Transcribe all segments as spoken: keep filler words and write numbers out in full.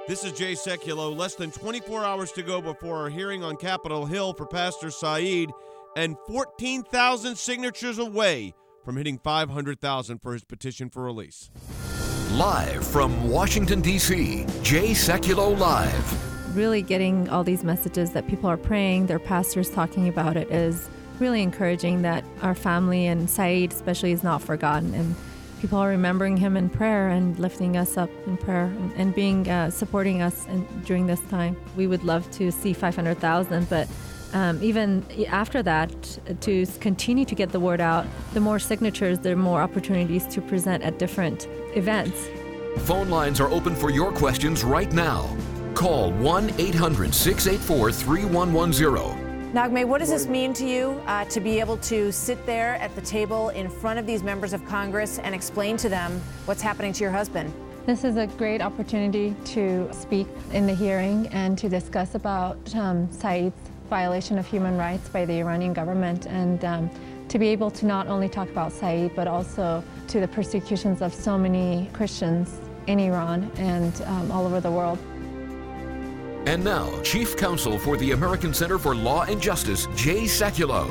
This is Jay Sekulow. Less than twenty-four hours to go before our hearing on Capitol Hill for Pastor Saeed, and fourteen thousand signatures away from hitting five hundred thousand for his petition for release. Live from Washington, D C, Jay Sekulow Live. Really getting all these messages that people are praying, their pastors talking about it is really encouraging that our family and Saeed especially is not forgotten, and people are remembering him in prayer and lifting us up in prayer and, and being uh, supporting us in, during this time. We would love to see five hundred thousand, but um, even after that, to continue to get the word out, the more signatures, the more opportunities to present at different events. Phone lines are open for your questions right now. Call one eight hundred six eight four three one one zero. Naghmeh, what does this mean to you uh, to be able to sit there at the table in front of these members of Congress and explain to them what's happening to your husband? This is a great opportunity to speak in the hearing and to discuss about um, Saeed's violation of human rights by the Iranian government, and um, to be able to not only talk about Saeed, but also to the persecutions of so many Christians in Iran and um, all over the world. And now, Chief Counsel for the American Center for Law and Justice, Jay Sekulow.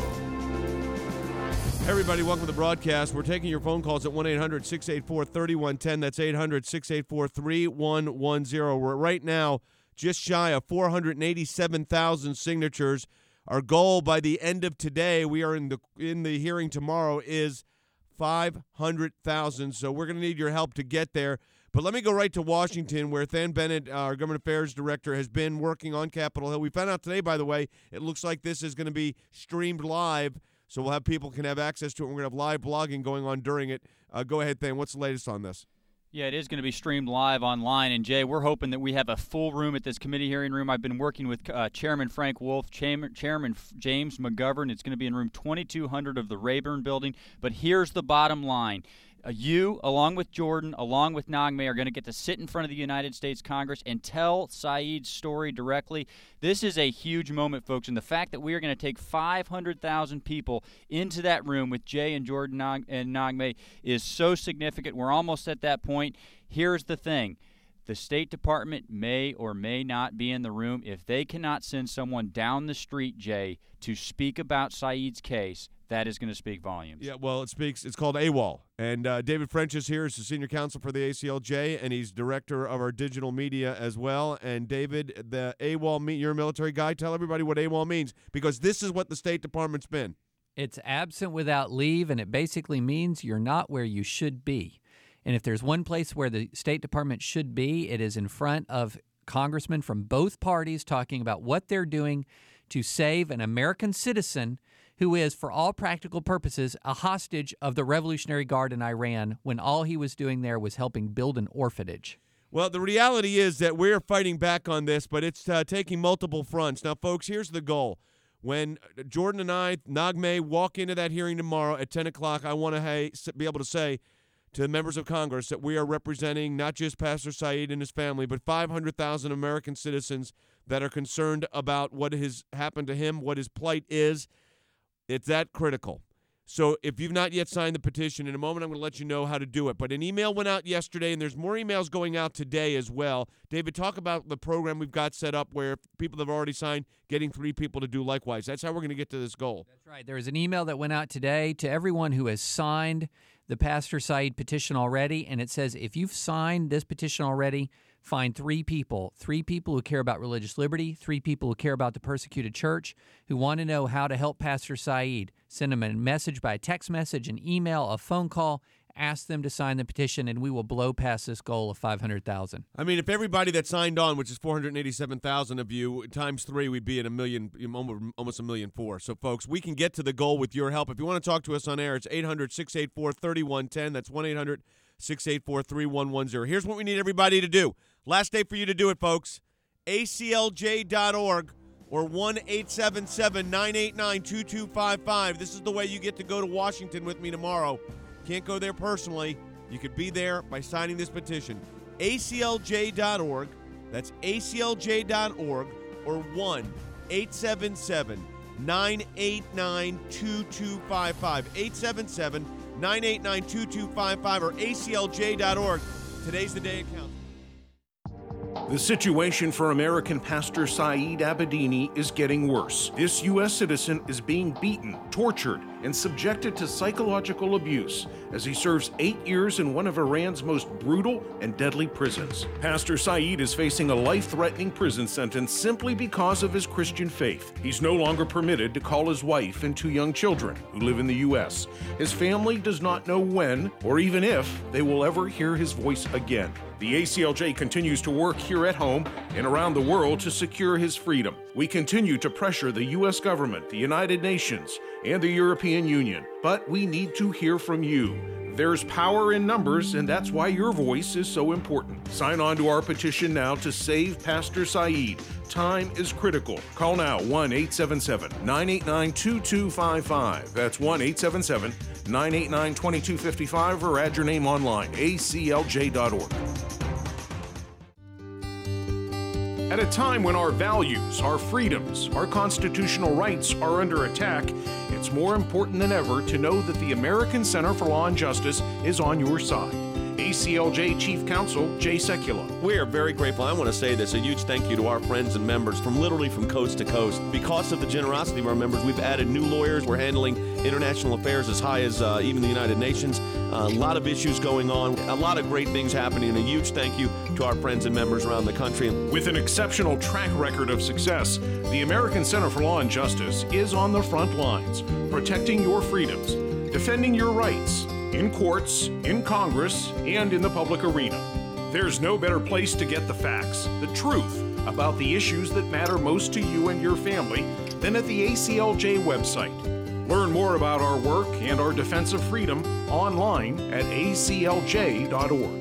Hey everybody, welcome to the broadcast. We're taking your phone calls at one eight hundred six eight four three one one zero. That's eight hundred six eight four three one one zero. We're right now just shy of four hundred eighty-seven thousand signatures. Our goal by the end of today, we are in the in the hearing tomorrow, is five hundred thousand. So we're going to need your help to get there. But let me go right to Washington, where Than Bennett, our government affairs director, has been working on Capitol Hill. We found out today, by the way, it looks like this is going to be streamed live, so we'll have people can have access to it. We're going to have live blogging going on during it. Uh, go ahead, Than. What's the latest on this? Yeah, it is going to be streamed live online. And, Jay, we're hoping that we have a full room at this committee hearing room. I've been working with uh, Chairman Frank Wolf, Chairman, Chairman James McGovern. It's going to be in room twenty-two hundred of the Rayburn building. But here's the bottom line. Uh, you, along with Jordan, along with Naghmeh, are going to get to sit in front of the United States Congress and tell Saeed's story directly. This is a huge moment, folks, and the fact that we are going to take five hundred thousand people into that room with Jay and Jordan Nag- and Naghmeh is so significant. We're almost at that point. Here's the thing. The State Department may or may not be in the room. If they cannot send someone down the street, Jay, to speak about Saeed's case, that is going to speak volumes. Yeah, well, it speaks. It's called AWOL. And uh, David French is here. He's the senior counsel for the A C L J, and he's director of our digital media as well. And David, the AWOL, mean, you're a military guy. Tell everybody what AWOL means, because this is what the State Department's been. It's absent without leave, and it basically means you're not where you should be. And if there's one place where the State Department should be, it is in front of congressmen from both parties talking about what they're doing to save an American citizen who is, for all practical purposes, a hostage of the Revolutionary Guard in Iran when all he was doing there was helping build an orphanage. Well, the reality is that we're fighting back on this, but it's uh, taking multiple fronts. Now, folks, here's the goal. When Jordan and I, Naghmeh, walk into that hearing tomorrow at ten o'clock, I want to hey, be able to say to the members of Congress that we are representing not just Pastor Saeed and his family, but five hundred thousand American citizens that are concerned about what has happened to him, what his plight is. It's that critical. So if you've not yet signed the petition, in a moment I'm going to let you know how to do it. But an email went out yesterday, and there's more emails going out today as well. David, talk about the program we've got set up where people that have already signed, getting three people to do likewise. That's how we're going to get to this goal. That's right. There is an email that went out today to everyone who has signed the Pastor Saeed petition already, and it says if you've signed this petition already, find three people, three people who care about religious liberty, three people who care about the persecuted church, who want to know how to help Pastor Saeed. Send them a message by a text message, an email, a phone call. Ask them to sign the petition, and we will blow past this goal of five hundred thousand. I mean, if everybody that signed on, which is four hundred eighty-seven thousand of you, times three, we'd be at a million, almost a million four. So, folks, we can get to the goal with your help. If you want to talk to us on air, it's eight hundred six eight four three one one zero. That's one eight hundred six eight four three one one zero. Here's what we need everybody to do. Last day for you to do it, folks. A C L J dot org or one eight seven seven nine eight nine two two five five. This is the way you get to go to Washington with me tomorrow. Can't go there personally. You could be there by signing this petition. A C L J dot org. That's A C L J dot org or one eight seven seven nine eight nine two two five five. eight seven seven nine eight nine two two five five or A C L J dot org. Today's the day it counts. The situation for American pastor Saeed Abedini is getting worse. This U S citizen is being beaten, tortured, and subjected to psychological abuse as he serves eight years in one of Iran's most brutal and deadly prisons. Pastor Saeed is facing a life-threatening prison sentence simply because of his Christian faith. He's no longer permitted to call his wife and two young children who live in the U S. His family does not know when or even if they will ever hear his voice again. The A C L J continues to work here at home and around the world to secure his freedom. We continue to pressure the U S government, the United Nations, and the European Union. But we need to hear from you. There's power in numbers, and that's why your voice is so important. Sign on to our petition now to save Pastor Saeed. Time is critical. Call now one eight seven seven, nine eight nine, two two five five. That's one eight seven seven, nine eight nine, two two five five, or add your name online, A C L J dot org. At a time when our values, our freedoms, our constitutional rights are under attack, it's more important than ever to know that the American Center for Law and Justice is on your side. A C L J Chief Counsel Jay Sekulow. We are very grateful. I want to say this, a huge thank you to our friends and members from literally from coast to coast. Because of the generosity of our members, we've added new lawyers. We're handling international affairs as high as uh, even the United Nations. Uh, a lot of issues going on, a lot of great things happening, and a huge thank you to our friends and members around the country. With an exceptional track record of success, the American Center for Law and Justice is on the front lines, protecting your freedoms, defending your rights, in courts, in Congress, and in the public arena. There's no better place to get the facts, the truth about the issues that matter most to you and your family than at the A C L J website. Learn more about our work and our defense of freedom online at A C L J dot org.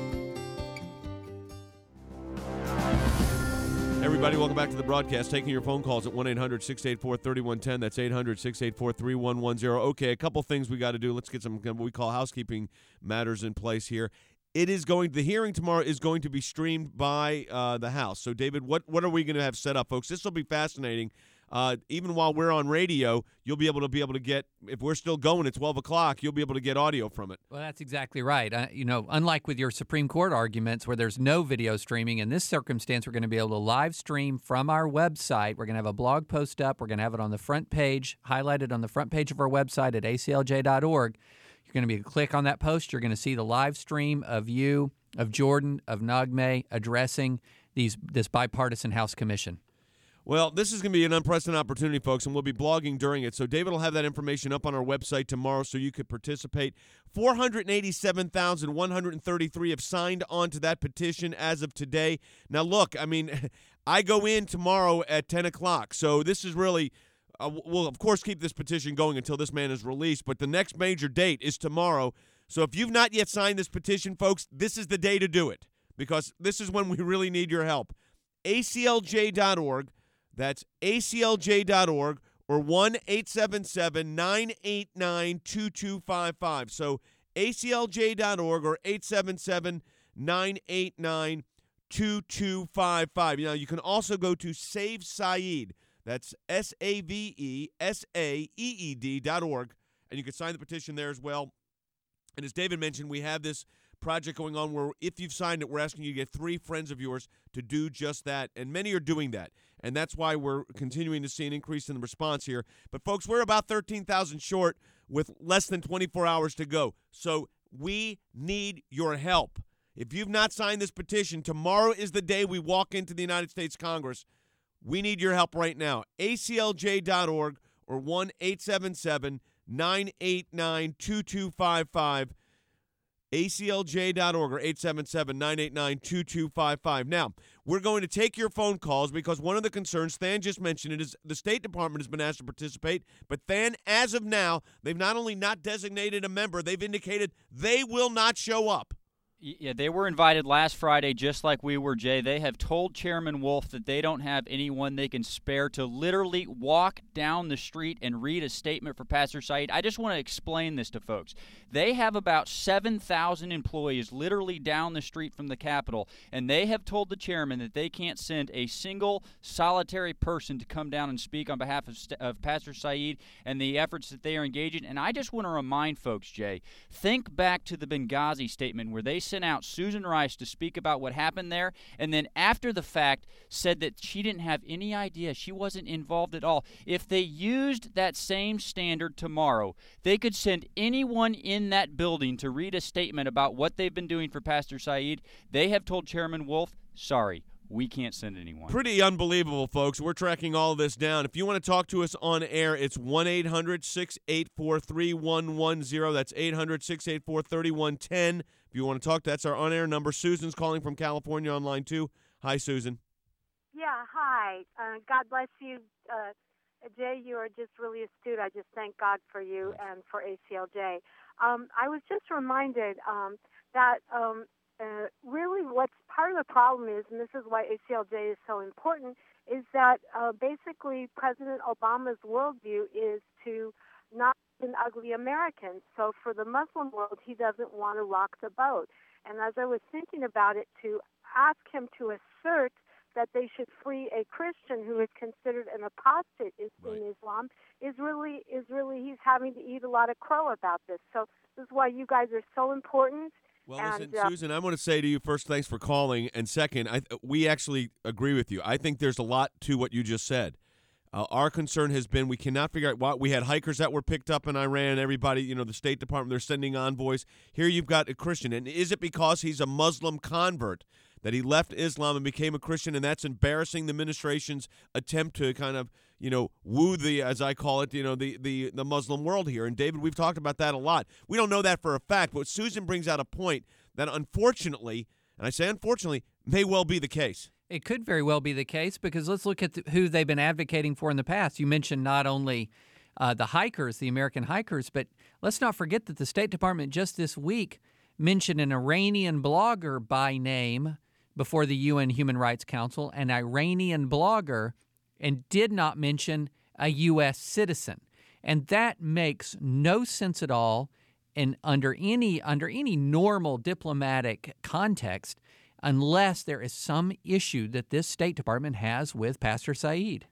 Everybody, welcome back to the broadcast. Taking your phone calls at one eight hundred, six eight four, three one one zero. That's eight hundred, six eight four, three one one zero. Okay, a couple things we got to do. Let's get some what we call housekeeping matters in place here. It is going. The hearing tomorrow is going to be streamed by uh, the House. So, David, what what are we going to have set up, folks? This will be fascinating. Uh, even while we're on radio, you'll be able to be able to get, if we're still going at twelve o'clock, you'll be able to get audio from it. Well, that's exactly right. Uh, you know, unlike with your Supreme Court arguments where there's no video streaming, in this circumstance, we're going to be able to live stream from our website. We're going to have a blog post up. We're going to have it on the front page, highlighted on the front page of our website at A C L J dot org. You're going to be able to click on that post. You're going to see the live stream of you, of Jordan, of Naghmeh addressing these this bipartisan House commission. Well, this is going to be an unprecedented opportunity, folks, and we'll be blogging during it. So David will have that information up on our website tomorrow so you could participate. four hundred eighty-seven thousand one hundred thirty-three have signed on to that petition as of today. Now, look, I mean, I go in tomorrow at ten o'clock, so this is really uh, – we'll, of course, keep this petition going until this man is released, but the next major date is tomorrow. So if you've not yet signed this petition, folks, this is the day to do it because this is when we really need your help. A C L J dot org. That's A C L J dot org or one eight seven seven, nine eight nine, two two five five. So A C L J dot org or eight seven seven, nine eight nine, two two five five. Now, you can also go to Save Saeed. That's S A V E S A E E D dot org, and you can sign the petition there as well. And as David mentioned, we have this project going on where if you've signed it, we're asking you to get three friends of yours to do just that, and many are doing that. And that's why we're continuing to see an increase in the response here. But, folks, we're about thirteen thousand short with less than twenty-four hours to go. So we need your help. If you've not signed this petition, tomorrow is the day we walk into the United States Congress. We need your help right now. A C L J dot org or one eight seven seven, nine eight nine, two two five five. A C L J dot org or eight seven seven, nine eight nine, two two five five. Now, we're going to take your phone calls because one of the concerns, Than just mentioned it, is the State Department has been asked to participate. But Than, as of now, they've not only not designated a member, they've indicated they will not show up. Yeah, they were invited last Friday just like we were, Jay. They have told Chairman Wolf that they don't have anyone they can spare to literally walk down the street and read a statement for Pastor Saeed. I just want to explain this to folks. They have about seven thousand employees literally down the street from the Capitol, and they have told the chairman that they can't send a single solitary person to come down and speak on behalf of, of Pastor Saeed and the efforts that they are engaging. And I just want to remind folks, Jay, think back to the Benghazi statement where they sent out Susan Rice to speak about what happened there, and then after the fact said that she didn't have any idea. She wasn't involved at all. If they used that same standard tomorrow, they could send anyone in that building to read a statement about what they've been doing for Pastor Saeed. They have told Chairman Wolf, sorry, we can't send anyone. Pretty unbelievable, folks. We're tracking all of this down. If you want to talk to us on air, it's one eight hundred six eight four three one one zero. That's eight hundred six eight four three one one zero. If you want to talk, that's our on-air number. Susan's calling from California on line two. Hi, Susan. Yeah, hi. Uh, God bless you. Uh, Jay, you are just really astute. I just thank God for you and for A C L J. Um, I was just reminded um, that um, uh, really what's part of the problem is, and this is why A C L J is so important, is that uh, basically President Obama's worldview is to not be an ugly American. So for the Muslim world, he doesn't want to rock the boat. And as I was thinking about it, to ask him to assert that they should free a Christian who is considered an apostate in Right. Islam is really is really he's having to eat a lot of crow about this. So this is why you guys are so important. Well, and, listen, uh, Susan, I want to say to you first, thanks for calling, and second, I, we actually agree with you. I think there's a lot to what you just said. Uh, our concern has been we cannot figure out why we had hikers that were picked up in Iran. Everybody, you know, the State Department, they're sending envoys. Here you've got a Christian, and is it because he's a Muslim convert that he left Islam and became a Christian, and that's embarrassing the administration's attempt to kind of, you know, woo the, as I call it, you know, the, the, the Muslim world here. And, David, we've talked about that a lot. We don't know that for a fact, but Susan brings out a point that unfortunately, and I say unfortunately, may well be the case. It could very well be the case because let's look at the, who they've been advocating for in the past. You mentioned not only uh, the hikers, the American hikers, but let's not forget that the State Department just this week mentioned an Iranian blogger by name before the U N Human Rights Council, an Iranian blogger, and did not mention a U S citizen. And that makes no sense at all and under any under any normal diplomatic context unless there is some issue that this State Department has with Pastor Saeed.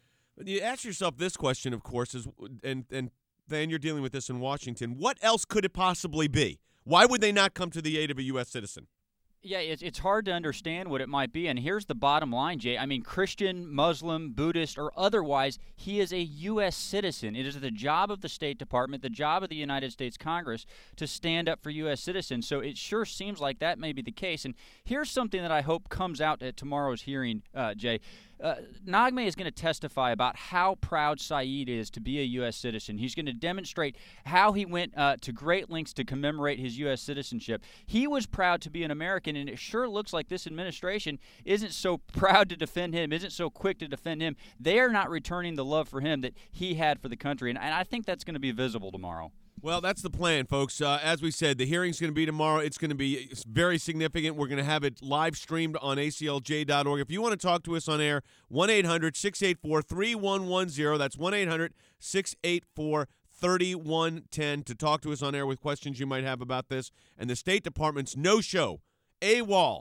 You ask yourself this question, of course, is and and then you're dealing with this in Washington. What else could it possibly be? Why would they not come to the aid of a U S citizen? Yeah, it's it's hard to understand what it might be. And here's the bottom line, Jay. I mean, Christian, Muslim, Buddhist, or otherwise, he is a U S citizen. It is the job of the State Department, the job of the United States Congress to stand up for U S citizens. So it sure seems like that may be the case. And here's something that I hope comes out at tomorrow's hearing, uh, Jay. Uh, Naghmeh is going to testify about how proud Saeed is to be a U S citizen. He's going to demonstrate how he went uh, to great lengths to commemorate his U S citizenship. He was proud to be an American, and it sure looks like this administration isn't so proud to defend him, isn't so quick to defend him. They are not returning the love for him that he had for the country, and, and I think that's going to be visible tomorrow. Well, that's the plan, folks. Uh, as we said, the hearing's going to be tomorrow. It's going to be very significant. We're going to have it live streamed on A C L J dot org. If you want to talk to us on air, one eight hundred six eight four three one one zero. That's one eight hundred six eight four three one one zero to talk to us on air with questions you might have about this. And the State Department's no-show, AWOL,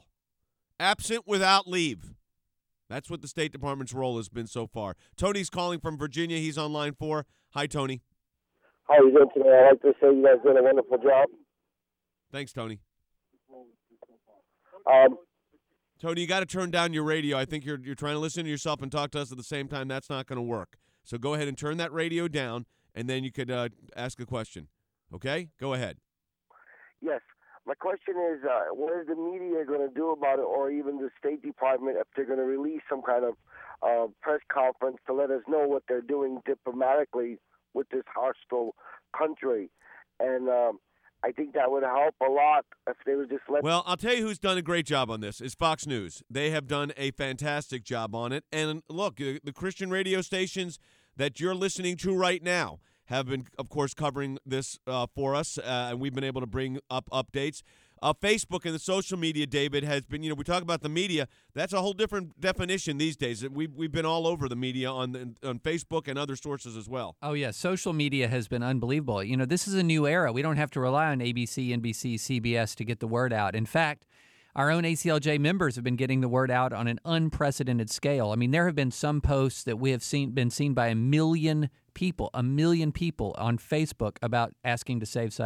absent without leave. That's what the State Department's role has been so far. Tony's calling from Virginia. He's on line four. Hi, Tony. How are you doing today? I'd like to say you guys did a wonderful job. Thanks, Tony. Um, Tony, you got to turn down your radio. I think you're you're trying to listen to yourself and talk to us at the same time. That's not going to work. So go ahead and turn that radio down, and then you could uh, ask a question. Okay? Go ahead. Yes. My question is, uh, what is the media going to do about it, or even the State Department, if they're going to release some kind of uh, press conference to let us know what they're doing diplomatically with this hostile country? And um, I think that would help a lot if they would just let... Well, I'll tell you who's done a great job on this is Fox News. They have done a fantastic job on it. And look, the Christian radio stations that you're listening to right now have been, of course, covering this uh, for us, uh, and we've been able to bring up updates. Uh, Facebook and the social media, David, has been, you know, we talk about the media. That's a whole different definition these days. We've, we've been all over the media on the, on Facebook and other sources as well. Oh, yeah. Social media has been unbelievable. You know, this is a new era. We don't have to rely on A B C, N B C, C B S to get the word out. In fact, our own A C L J members have been getting the word out on an unprecedented scale. I mean, there have been some posts that we have seen been seen by a million people, a million people on Facebook about asking to save Saeed.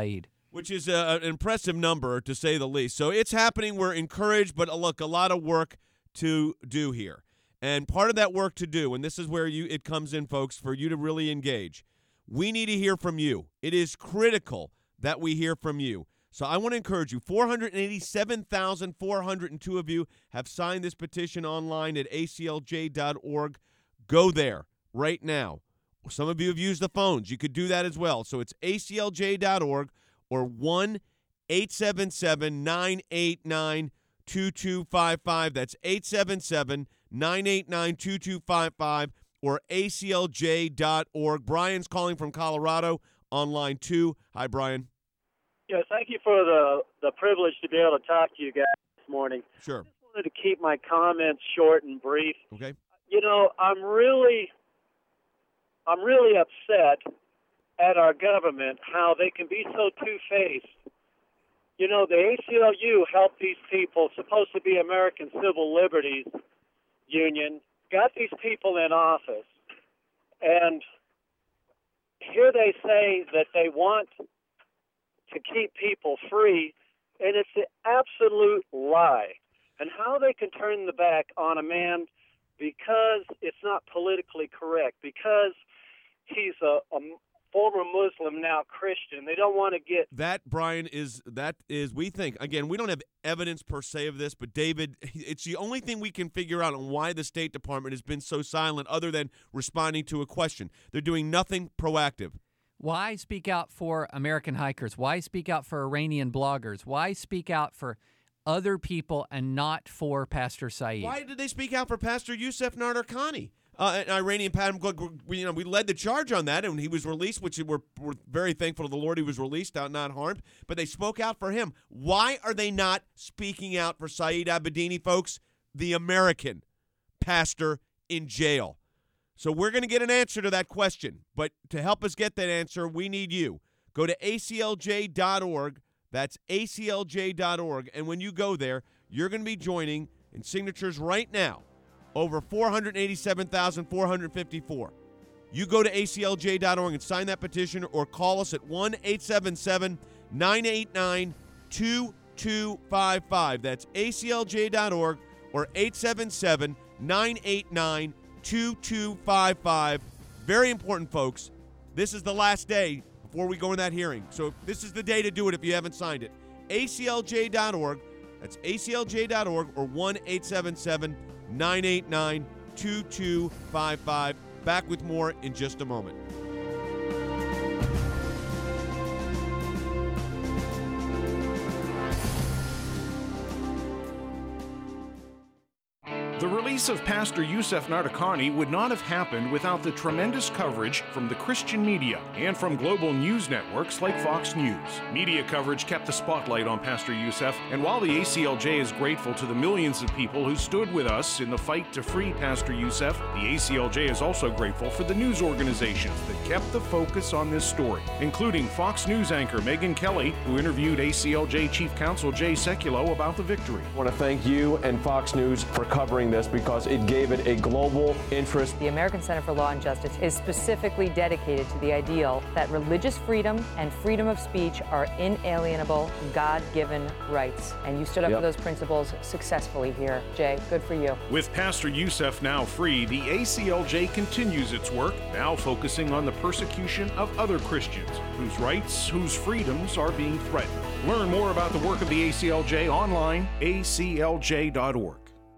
Which is a, an impressive number, to say the least. So it's happening. We're encouraged, but uh, look, a lot of work to do here. And part of that work to do, and this is where you it comes in, folks, for you to really engage, we need to hear from you. It is critical that we hear from you. So I want to encourage you. four hundred eighty-seven thousand four hundred two of you have signed this petition online at A C L J dot org. Go there right now. Some of you have used the phones. You could do that as well. So it's A C L J dot org. Or one eight seven seven nine eight nine two two five five. That's eight seven seven nine eight nine two two five five or A C L J dot org. Brian's calling from Colorado on line two. Hi, Brian. Yeah, thank you for the, the privilege to be able to talk to you guys this morning. Sure. I just wanted to keep my comments short and brief. Okay. You know, I'm really, I'm really upset at our government, how they can be so two-faced. You know, the A C L U helped these people, supposed to be American Civil Liberties Union, got these people in office. And here they say that they want to keep people free, and it's an absolute lie. And how they can turn the back on a man because it's not politically correct, because he's a, a former Muslim, now Christian. They don't want to get that. Brian is that is we think again. We don't have evidence per se of this, but David, it's the only thing we can figure out on why the State Department has been so silent, other than responding to a question. They're doing nothing proactive. Why speak out for American hikers? Why speak out for Iranian bloggers? Why speak out for other people and not for Pastor Saeed? Why did they speak out for Pastor Youssef Nadarkhani? Uh, an Iranian Pat, we, you know, we led the charge on that, and he was released, which we're, we're very thankful to the Lord he was released out, not harmed. But they spoke out for him. Why are they not speaking out for Saeed Abedini, folks? The American pastor in jail. So we're going to get an answer to that question. But to help us get that answer, we need you. Go to A C L J dot org. That's A C L J dot org. And when you go there, you're going to be joining in signatures right now. Over four hundred eighty-seven thousand four hundred fifty-four. You go to A C L J dot org and sign that petition, or call us at one eight seven seven nine eight nine two two five five. That's A C L J dot org or eight seven seven nine eight nine two two five five. Very important, folks. This is the last day before we go in that hearing. So this is the day to do it if you haven't signed it. A C L J dot org. That's A C L J dot org or one eight seven seven nine eight nine two two five five. Back with more in just a moment. The release of Pastor Youssef Nadarkhani would not have happened without the tremendous coverage from the Christian media and from global news networks like Fox News. Media coverage kept the spotlight on Pastor Youssef, and while the A C L J is grateful to the millions of people who stood with us in the fight to free Pastor Youssef, the A C L J is also grateful for the news organizations that kept the focus on this story, including Fox News anchor Megyn Kelly, who interviewed A C L J Chief Counsel Jay Sekulow about the victory. I want to thank you and Fox News for covering this because it gave it a global interest. The American Center for Law and Justice is specifically dedicated to the ideal that religious freedom and freedom of speech are inalienable, God-given rights. And you stood up Yep. for those principles successfully here. Jay, good for you. With Pastor Youssef now free, the A C L J continues its work, now focusing on the persecution of other Christians whose rights, whose freedoms are being threatened. Learn more about the work of the A C L J online, A C L J dot org.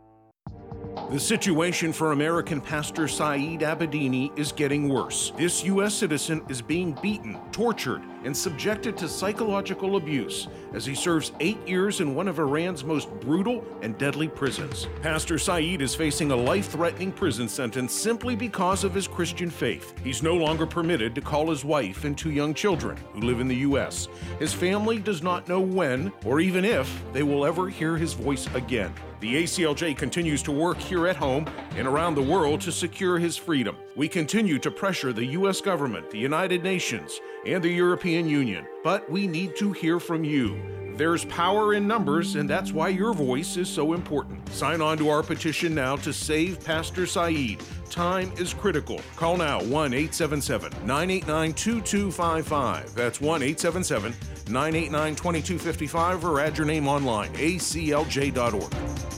The situation for American pastor Saeed Abedini is getting worse. This U S citizen is being beaten, tortured, and subjected to psychological abuse as he serves eight years in one of Iran's most brutal and deadly prisons. Pastor Saeed is facing a life-threatening prison sentence simply because of his Christian faith. He's no longer permitted to call his wife and two young children who live in the U S. His family does not know when or even if they will ever hear his voice again. The A C L J continues to work here at home and around the world to secure his freedom. We continue to pressure the U S government, the United Nations, and the European Union. But we need to hear from you. There's power in numbers, and that's why your voice is so important. Sign on to our petition now to save Pastor Saeed. Time is critical. Call now one eight seven seven nine eight nine two two five five. That's one eight seven seven nine eight nine, two two five five or add your name online, A C L J dot org.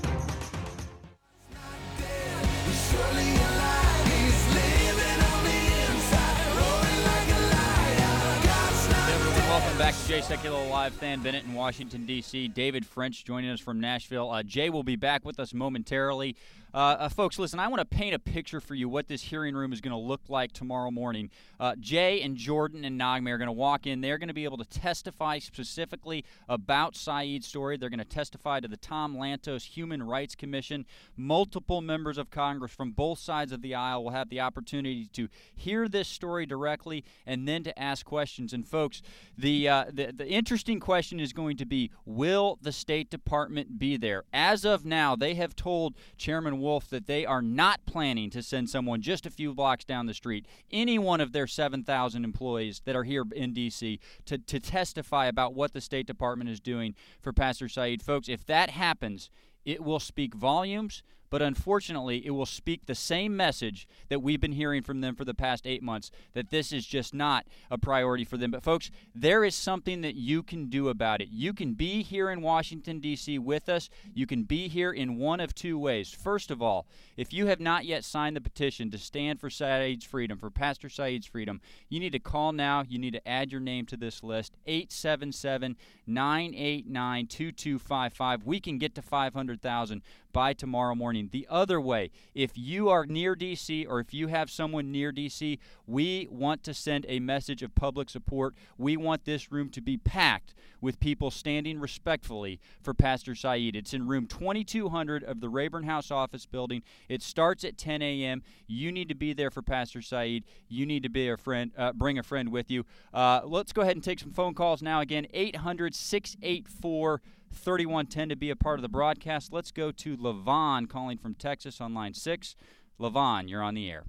Welcome back to Jay Sekulow Live. Than Bennett in Washington, D C David French joining us from Nashville. Uh, Jay will be back with us momentarily. Uh, uh, folks, listen, I want to paint a picture for you what this hearing room is going to look like tomorrow morning. Uh, Jay and Jordan and Naghmeh are going to walk in. They're going to be able to testify specifically about Saeed's story. They're going to testify to the Tom Lantos Human Rights Commission. Multiple members of Congress from both sides of the aisle will have the opportunity to hear this story directly and then to ask questions. And, folks, the, uh, the, the interesting question is going to be, will the State Department be there? As of now, they have told Chairman Wolf that they are not planning to send someone just a few blocks down the street, any one of their seven thousand employees that are here in D C, to, to testify about what the State Department is doing for Pastor Saeed. Folks, if that happens, it will speak volumes, but unfortunately, it will speak the same message that we've been hearing from them for the past eight months, that this is just not a priority for them. But, folks, there is something that you can do about it. You can be here in Washington, D C with us. You can be here in one of two ways. First of all, if you have not yet signed the petition to stand for Saeed's freedom, for Pastor Saeed's freedom, you need to call now. You need to add your name to this list, eight seven seven, nine eight nine, two two five five. We can get to five hundred thousand by tomorrow morning. The other way, if you are near D C or if you have someone near D C, we want to send a message of public support. We want this room to be packed with people standing respectfully for Pastor Saeed. It's in room twenty-two hundred of the Rayburn House office building. It starts at ten a.m. You need to be there for Pastor Saeed. You need to be a friend, uh, bring a friend with you. Uh, let's go ahead and take some phone calls now. Again, eight hundred, six eight four, thirty-one ten to be a part of the broadcast. Let's go to Levon calling from Texas on line six. Levon, you're on the air.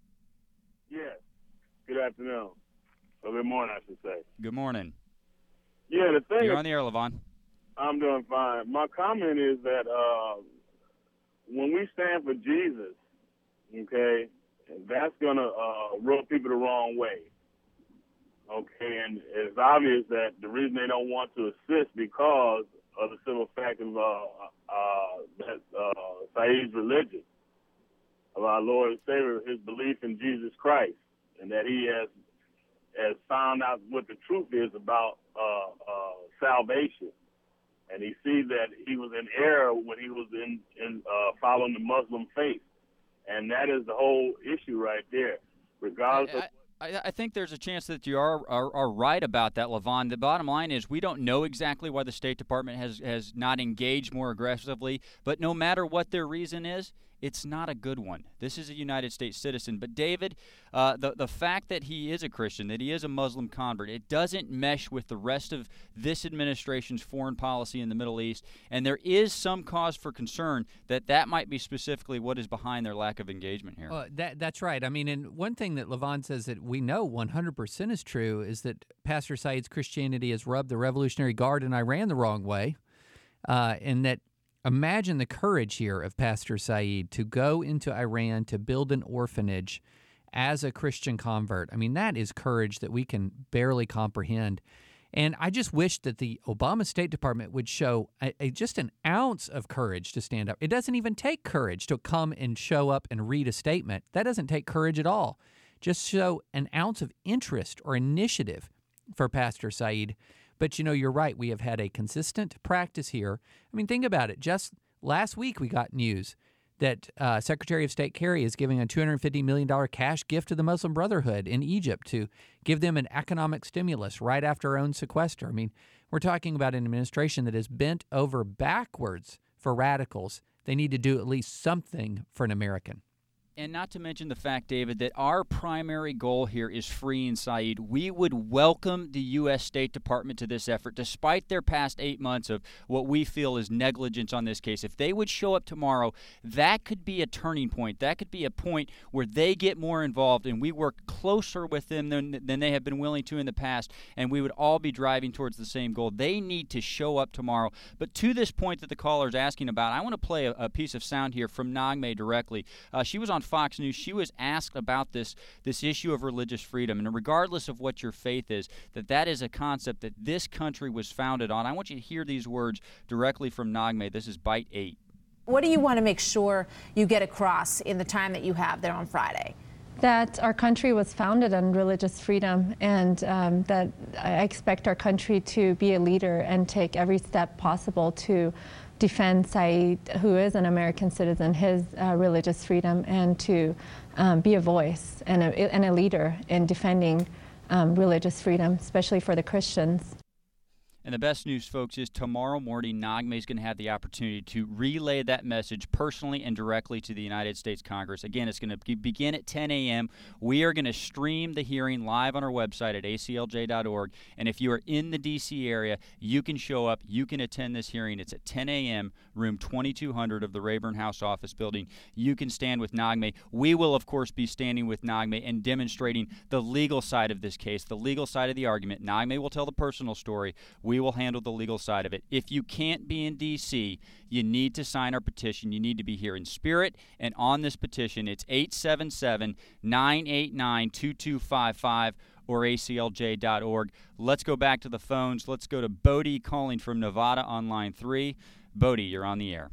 Yes. Good afternoon. Or good morning, I should say. Good morning. Yeah, the thing You're is, on the air, Levon. I'm doing fine. My comment is that uh, when we stand for Jesus, okay, that's going to uh, rub people the wrong way. Okay, and it's obvious that the reason they don't want to assist because of the simple fact of uh, uh, that uh, Saeed's religion, of our Lord and Savior, his belief in Jesus Christ, and that he has has found out what the truth is about uh, uh, salvation, and he sees that he was in error when he was in, in uh, following the Muslim faith, and that is the whole issue right there, regardless I, of. I, I think there's a chance that you are, are are right about that, Levon. The bottom line is we don't know exactly why the State Department has, has not engaged more aggressively, but no matter what their reason is, it's not a good one. This is a United States citizen. But, David, uh, the, the fact that he is a Christian, that he is a Muslim convert, it doesn't mesh with the rest of this administration's foreign policy in the Middle East, and there is some cause for concern that that might be specifically what is behind their lack of engagement here. Uh, that, that's right. I mean, and one thing that Levon says that we know one hundred percent is true is that Pastor Saeed's Christianity has rubbed the Revolutionary Guard in Iran the wrong way, uh, and that imagine the courage here of Pastor Saeed to go into Iran to build an orphanage as a Christian convert. I mean, that is courage that we can barely comprehend. And I just wish that the Obama State Department would show a, a, just an ounce of courage to stand up. It doesn't even take courage to come and show up and read a statement. That doesn't take courage at all. Just show an ounce of interest or initiative for Pastor Saeed. But, you know, you're right. We have had a consistent practice here. I mean, think about it. Just last week we got news that uh, Secretary of State Kerry is giving a two hundred fifty million dollars cash gift to the Muslim Brotherhood in Egypt to give them an economic stimulus right after our own sequester. I mean, we're talking about an administration that is bent over backwards for radicals. They need to do at least something for an American. And not to mention the fact, David, that our primary goal here is freeing Saeed. We would welcome the U S State Department to this effort, despite their past eight months of what we feel is negligence on this case. If they would show up tomorrow, that could be a turning point. That could be a point where they get more involved and we work closer with them than, than they have been willing to in the past, and we would all be driving towards the same goal. They need to show up tomorrow. But to this point that the caller is asking about, I want to play a, a piece of sound here from Naghmeh directly. Uh, she was on Fox News, she was asked about this this issue of religious freedom, and regardless of what your faith is, that that is a concept that this country was founded on. I want you to hear these words directly from Naghmeh. This is Bite eight. What do you want to make sure you get across in the time that you have there on Friday? That our country was founded on religious freedom, and um, that I expect our country to be a leader and take every step possible to defend Saeed, who is an American citizen, his uh, religious freedom, and to um, be a voice and a, and a leader in defending um, religious freedom, especially for the Christians. And the best news, folks, is tomorrow morning, Naghmeh is going to have the opportunity to relay that message personally and directly to the United States Congress. Again, it's going to begin at ten a.m. We are going to stream the hearing live on our website at A C L J dot org. And if you are in the D C area, you can show up. You can attend this hearing. It's at ten a.m., room twenty-two hundred of the Rayburn House Office Building. You can stand with Naghmeh. We will, of course, be standing with Naghmeh and demonstrating the legal side of this case, the legal side of the argument. Naghmeh will tell the personal story. We We will handle the legal side of it. If you can't be in D C, you need to sign our petition. You need to be here in spirit. And on this petition, it's eight seven seven, nine eight nine, two two five five or A C L J dot org. Let's go back to the phones. Let's go to Bodie calling from Nevada on line three. Bodie, you're on the air.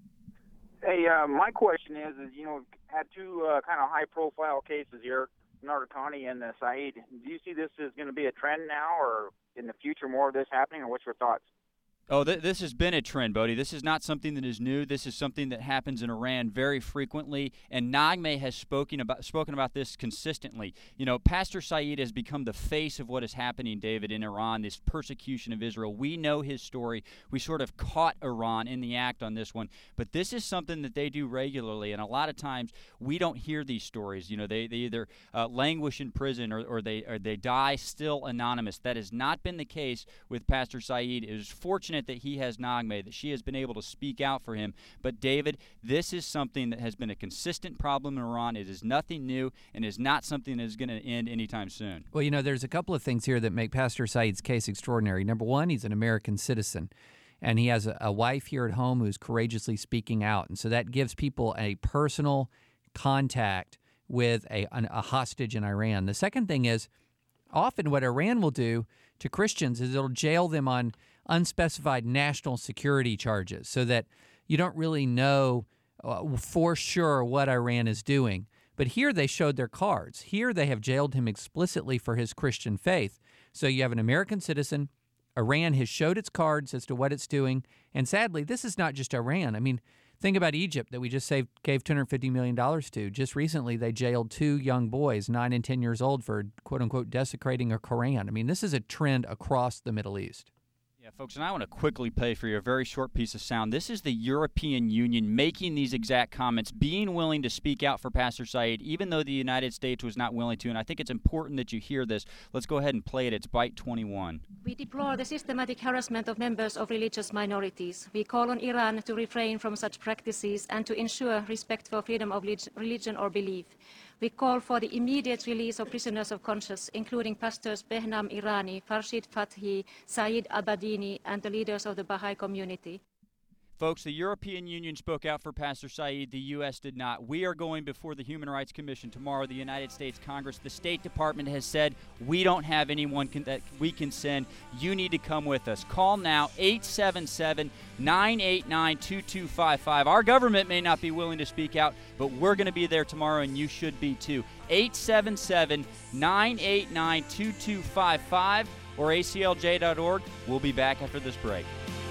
Hey, uh, my question is, is, you know, we've had two uh, kind of high-profile cases here, Naghmeh and uh, Saeed. Do you see this is going to be a trend now, or in the future more of this happening, or what's your thoughts? Oh, th- this has been a trend, Bodie. This is not something that is new. This is something that happens in Iran very frequently, and Naghmeh has spoken about spoken about this consistently. You know, Pastor Saeed has become the face of what is happening, David, in Iran, this persecution of Israel. We know his story. We sort of caught Iran in the act on this one, but this is something that they do regularly, and a lot of times we don't hear these stories. You know, they, they either uh, languish in prison or, or, they, or they die still anonymous. That has not been the case with Pastor Saeed. It is fortunate that he has Naghmeh, that she has been able to speak out for him. But, David, this is something that has been a consistent problem in Iran. It is nothing new and is not something that is going to end anytime soon. Well, you know, there's a couple of things here that make Pastor Saeed's case extraordinary. Number one, he's an American citizen, and he has a, a wife here at home who's courageously speaking out. And so that gives people a personal contact with a, an, a hostage in Iran. The second thing is, often what Iran will do to Christians is it'll jail them on unspecified national security charges so that you don't really know uh, for sure what Iran is doing. But here they showed their cards. Here they have jailed him explicitly for his Christian faith. So you have an American citizen. Iran has showed its cards as to what it's doing. And sadly, this is not just Iran. I mean, think about Egypt that we just saved, gave two hundred fifty million dollars to. Just recently, they jailed two young boys, nine and ten years old, for quote-unquote desecrating a Quran. I mean, this is a trend across the Middle East. Yeah, folks, and I want to quickly play for you a very short piece of sound. This is the European Union making these exact comments, being willing to speak out for Pastor Saeed, even though the United States was not willing to. And I think it's important that you hear this. Let's go ahead and play it. It's Byte twenty-one. We deplore the systematic harassment of members of religious minorities. We call on Iran to refrain from such practices and to ensure respect for freedom of religion or belief. We call for the immediate release of prisoners of conscience, including pastors Behnam Irani, Farshid Fathi, Saeed Abadini, and the leaders of the Baha'i community. Folks, the European Union spoke out for Pastor Saeed. The U S did not. We are going before the Human Rights Commission tomorrow, the United States Congress. The State Department has said we don't have anyone can, that we can send. You need to come with us. Call now, eight seven seven, nine eight nine, two two five five. Our government may not be willing to speak out, but we're going to be there tomorrow, and you should be too. eight seven seven, nine eight nine, two two five five or A C L J dot org. We'll be back after this break.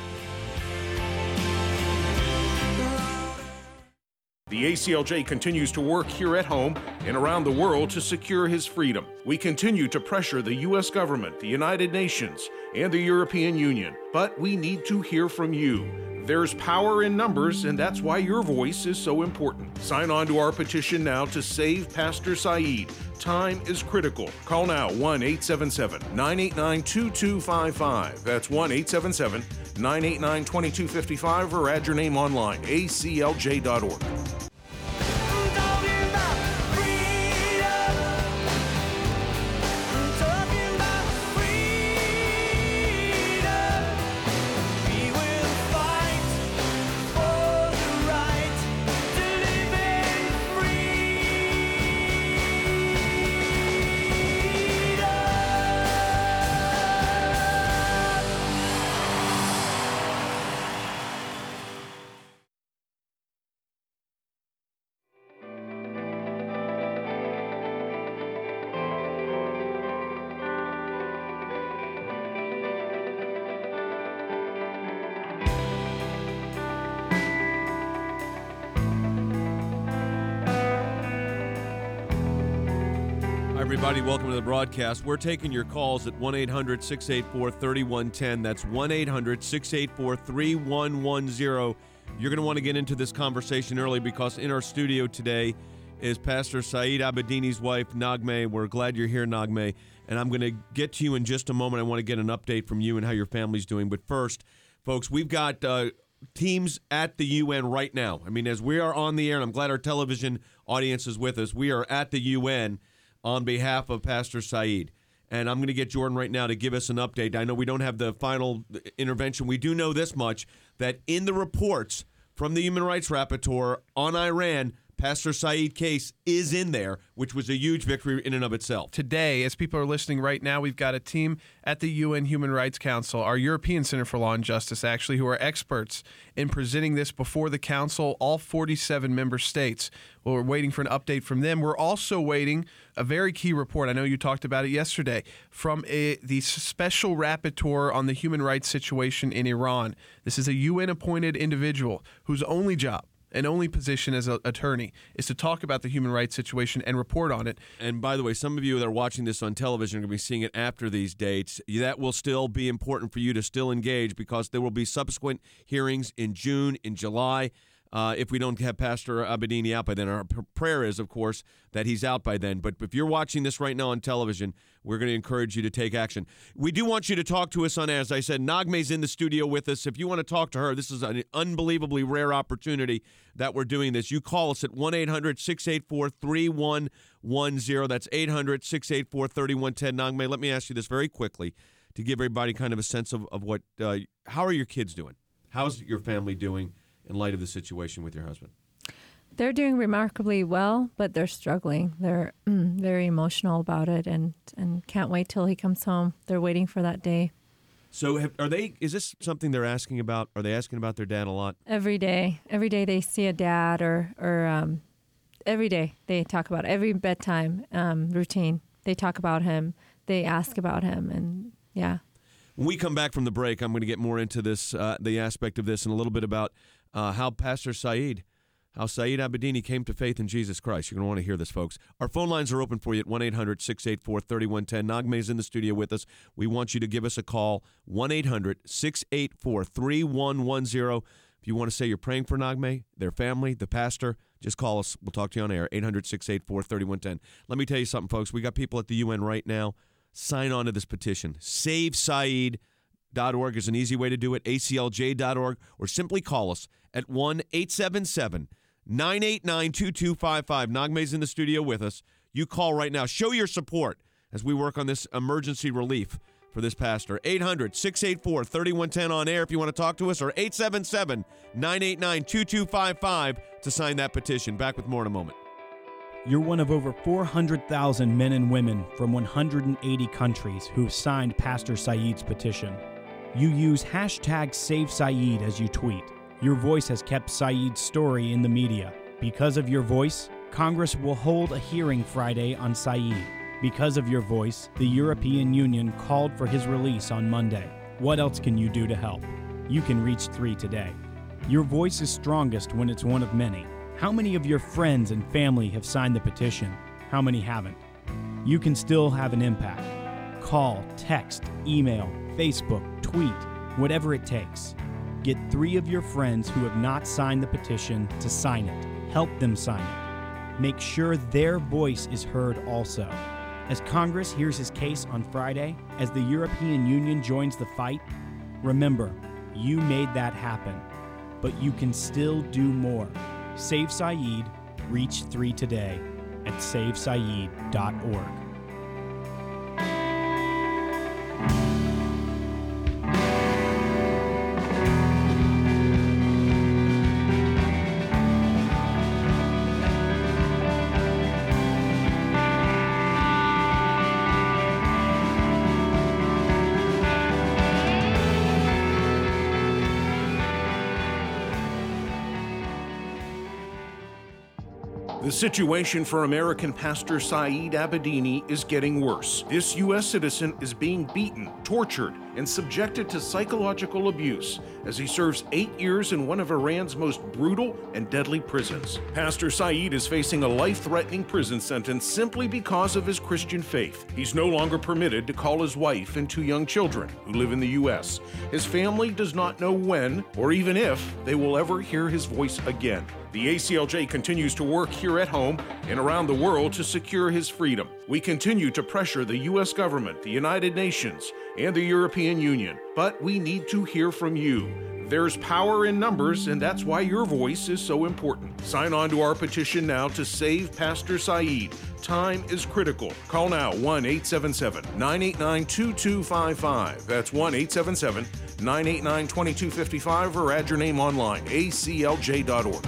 The A C L J continues to work here at home and around the world to secure his freedom. We continue to pressure the U S government, the United Nations, and the European Union. But we need to hear from you. There's power in numbers, and that's why your voice is so important. Sign on to our petition now to save Pastor Saeed. Time is critical. Call now, one eight seven seven, nine eight nine, two two five five. That's one eight seven seven, nine eight nine, two two five five, or add your name online, A C L J dot org. Everybody, welcome to the broadcast. We're taking your calls at one eight hundred six eight four three one one zero. That's one eight hundred six eight four three one one zero. You're going to want to get into this conversation early because in our studio today is Pastor Saeed Abedini's wife, Naghmeh. We're glad you're here, Naghmeh. And I'm going to get to you in just a moment. I want to get an update from you and how your family's doing. But first, folks, we've got uh, teams at the U N right now. I mean, as we are on the air, and I'm glad our television audience is with us, we are at the U N on behalf of Pastor Saeed. And I'm going to get Jordan right now to give us an update. I know we don't have the final intervention. We do know this much, that in the reports from the Human Rights Rapporteur on Iran, Pastor Saeed case is in there, which was a huge victory in and of itself. Today, as people are listening right now, we've got a team at the U N Human Rights Council, our European Center for Law and Justice, actually, who are experts in presenting this before the council, all forty-seven member states. Well, we're waiting for an update from them. We're also waiting a very key report. I know you talked about it yesterday, from a, the Special Rapporteur on the human rights situation in Iran. This is a U N-appointed individual whose only job and only position as an attorney is to talk about the human rights situation and report on it. And by the way, some of you that are watching this on television are going to be seeing it after these dates. That will still be important for you to still engage because there will be subsequent hearings in June, in July. Uh, if we don't have Pastor Abedini out by then. Our prayer is, of course, that he's out by then. But if you're watching this right now on television, we're going to encourage you to take action. We do want you to talk to us on air. As I said, Naghmeh's in the studio with us. If you want to talk to her, this is an unbelievably rare opportunity that we're doing this. You call us at one eight hundred six eight four three one one zero. That's eight hundred six eight four three one one zero. Naghmeh, let me ask you this very quickly to give everybody kind of a sense of, of what, uh, how are your kids doing? How's your family doing in light of the situation with your husband? They're doing remarkably well, but they're struggling. They're mm, very emotional about it and, and can't wait till he comes home. They're waiting for that day. So have, are they? Is this something they're asking about? Are they asking about their dad a lot? Every day. Every day they see a dad or, or um, every day they talk about it. Every bedtime um, routine, they talk about him. They ask about him. And yeah. When we come back from the break, I'm going to get more into this, uh, the aspect of this, and a little bit about uh, how Pastor Saeed, how Saeed Abedini came to faith in Jesus Christ. You're going to want to hear this, folks. Our phone lines are open for you at one eight hundred six eight four three one one zero. Naghmeh's in the studio with us. We want you to give us a call, one eight hundred six eight four three one one zero. If you want to say you're praying for Naghmeh, their family, the pastor, just call us. We'll talk to you on air, eight hundred six eight four three one one zero. Let me tell you something, folks. We got people at the U N right now. Sign on to this petition. Save Saeed dot org is an easy way to do it, A C L J dot org, or simply call us at one eight seven seven nine eight nine two two five five. Naghmeh's in the studio with us. You call right now. Show your support as we work on this emergency relief for this pastor. eight hundred six eight four three one one zero on air if you want to talk to us, or eight seven seven nine eight nine two two five five to sign that petition. Back with more in a moment. You're one of over four hundred thousand men and women from one hundred eighty countries who've signed Pastor Saeed's petition. You use hashtag SaveSaeed as you tweet. Your voice has kept Saeed's story in the media. Because of your voice, Congress will hold a hearing Friday on Saeed. Because of your voice, the European Union called for his release on Monday. What else can you do to help? You can reach three today. Your voice is strongest when it's one of many. How many of your friends and family have signed the petition? How many haven't? You can still have an impact. Call, text, email, Facebook, tweet, whatever it takes. Get three of your friends who have not signed the petition to sign it. Help them sign it. Make sure their voice is heard also. As Congress hears his case on Friday, as the European Union joins the fight, remember, you made that happen. But you can still do more. Save Saeed. Reach three today at save saeed dot org. The situation for American pastor Saeed Abedini is getting worse. This U S citizen is being beaten, tortured, and subjected to psychological abuse as he serves eight years in one of Iran's most brutal and deadly prisons. Pastor Saeed is facing a life-threatening prison sentence simply because of his Christian faith. He's no longer permitted to call his wife and two young children who live in the U S. His family does not know when or even if they will ever hear his voice again. The A C L J continues to work here at home and around the world to secure his freedom. We continue to pressure the U S government, the United Nations, and the European Union. But we need to hear from you. There's power in numbers, and that's why your voice is so important. Sign on to our petition now to save Pastor Saeed. Time is critical. Call now one eight seven seven, nine eight nine, two two five five. That's one eight seven seven, nine eight nine, two two five five, or add your name online, A C L J dot org.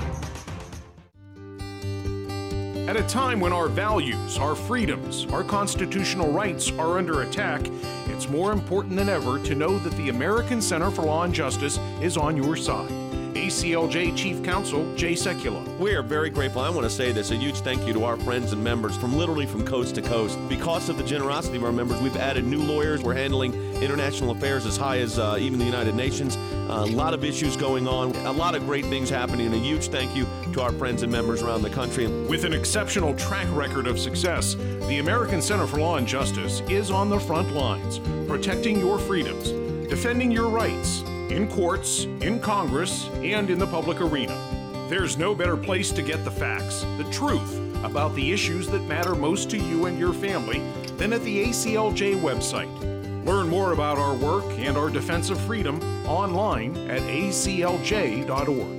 At a time when our values, our freedoms, our constitutional rights are under attack, it's more important than ever to know that the American Center for Law and Justice is on your side. A C L J Chief Counsel Jay Sekulow. We are very grateful. I want to say this, a huge thank you to our friends and members from literally from coast to coast. Because of the generosity of our members, we've added new lawyers. We're handling international affairs as high as uh, even the United Nations. Uh, a lot of issues going on, a lot of great things happening, and a huge thank you to our friends and members around the country. With an exceptional track record of success, the American Center for Law and Justice is on the front lines, protecting your freedoms, defending your rights, in courts, in Congress, and in the public arena. There's no better place to get the facts, the truth about the issues that matter most to you and your family than at the A C L J website. Learn more about our work and our defense of freedom online at A C L J dot org.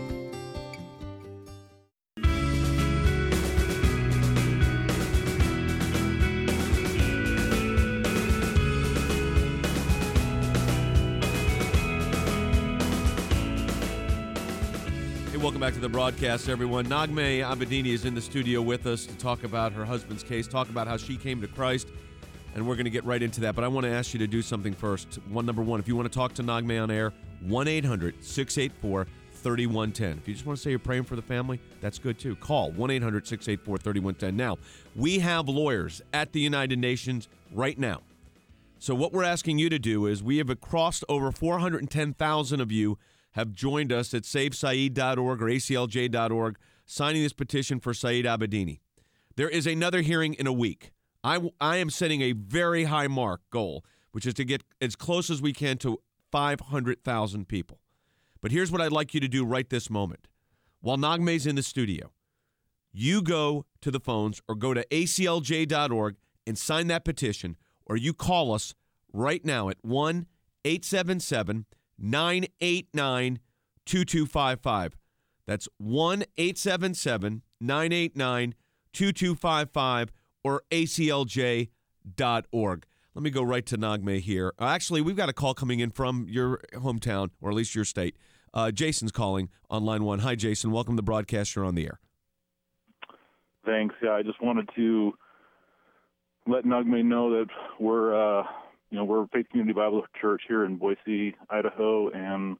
Welcome back to the broadcast, everyone. Naghmeh Abedini is in the studio with us to talk about her husband's case, talk about how she came to Christ, and we're going to get right into that. But I want to ask you to do something first. One, number one, if you want to talk to Naghmeh on air, one eight hundred, six eight four, three one one zero. If you just want to say you're praying for the family, that's good too. Call one eight hundred, six eight four, three one one zero. Now, we have lawyers at the United Nations right now. So what we're asking you to do is we have crossed over four hundred ten thousand of you have joined us at save saeed dot org or A C L J dot org, signing this petition for Saeed Abedini. There is another hearing in a week. I, I am setting a very high mark goal, which is to get as close as we can to five hundred thousand people. But here's what I'd like you to do right this moment. While Naghmeh's in the studio, you go to the phones or go to A C L J dot org and sign that petition, or you call us right now at one eight seven seven, nine eight nine, two two five five. That's one eight seven seven, nine eight nine, two two five five or A C L J dot org. Let me go right to Naghmeh here. Uh, actually, we've got a call coming in from your hometown, or at least your state. Uh, Jason's calling on line one. Hi, Jason. Welcome to the broadcast. You're on the air. Thanks. Yeah, I just wanted to let Naghmeh know that we're, uh, you know, we're Faith Community Bible Church here in Boise, Idaho, and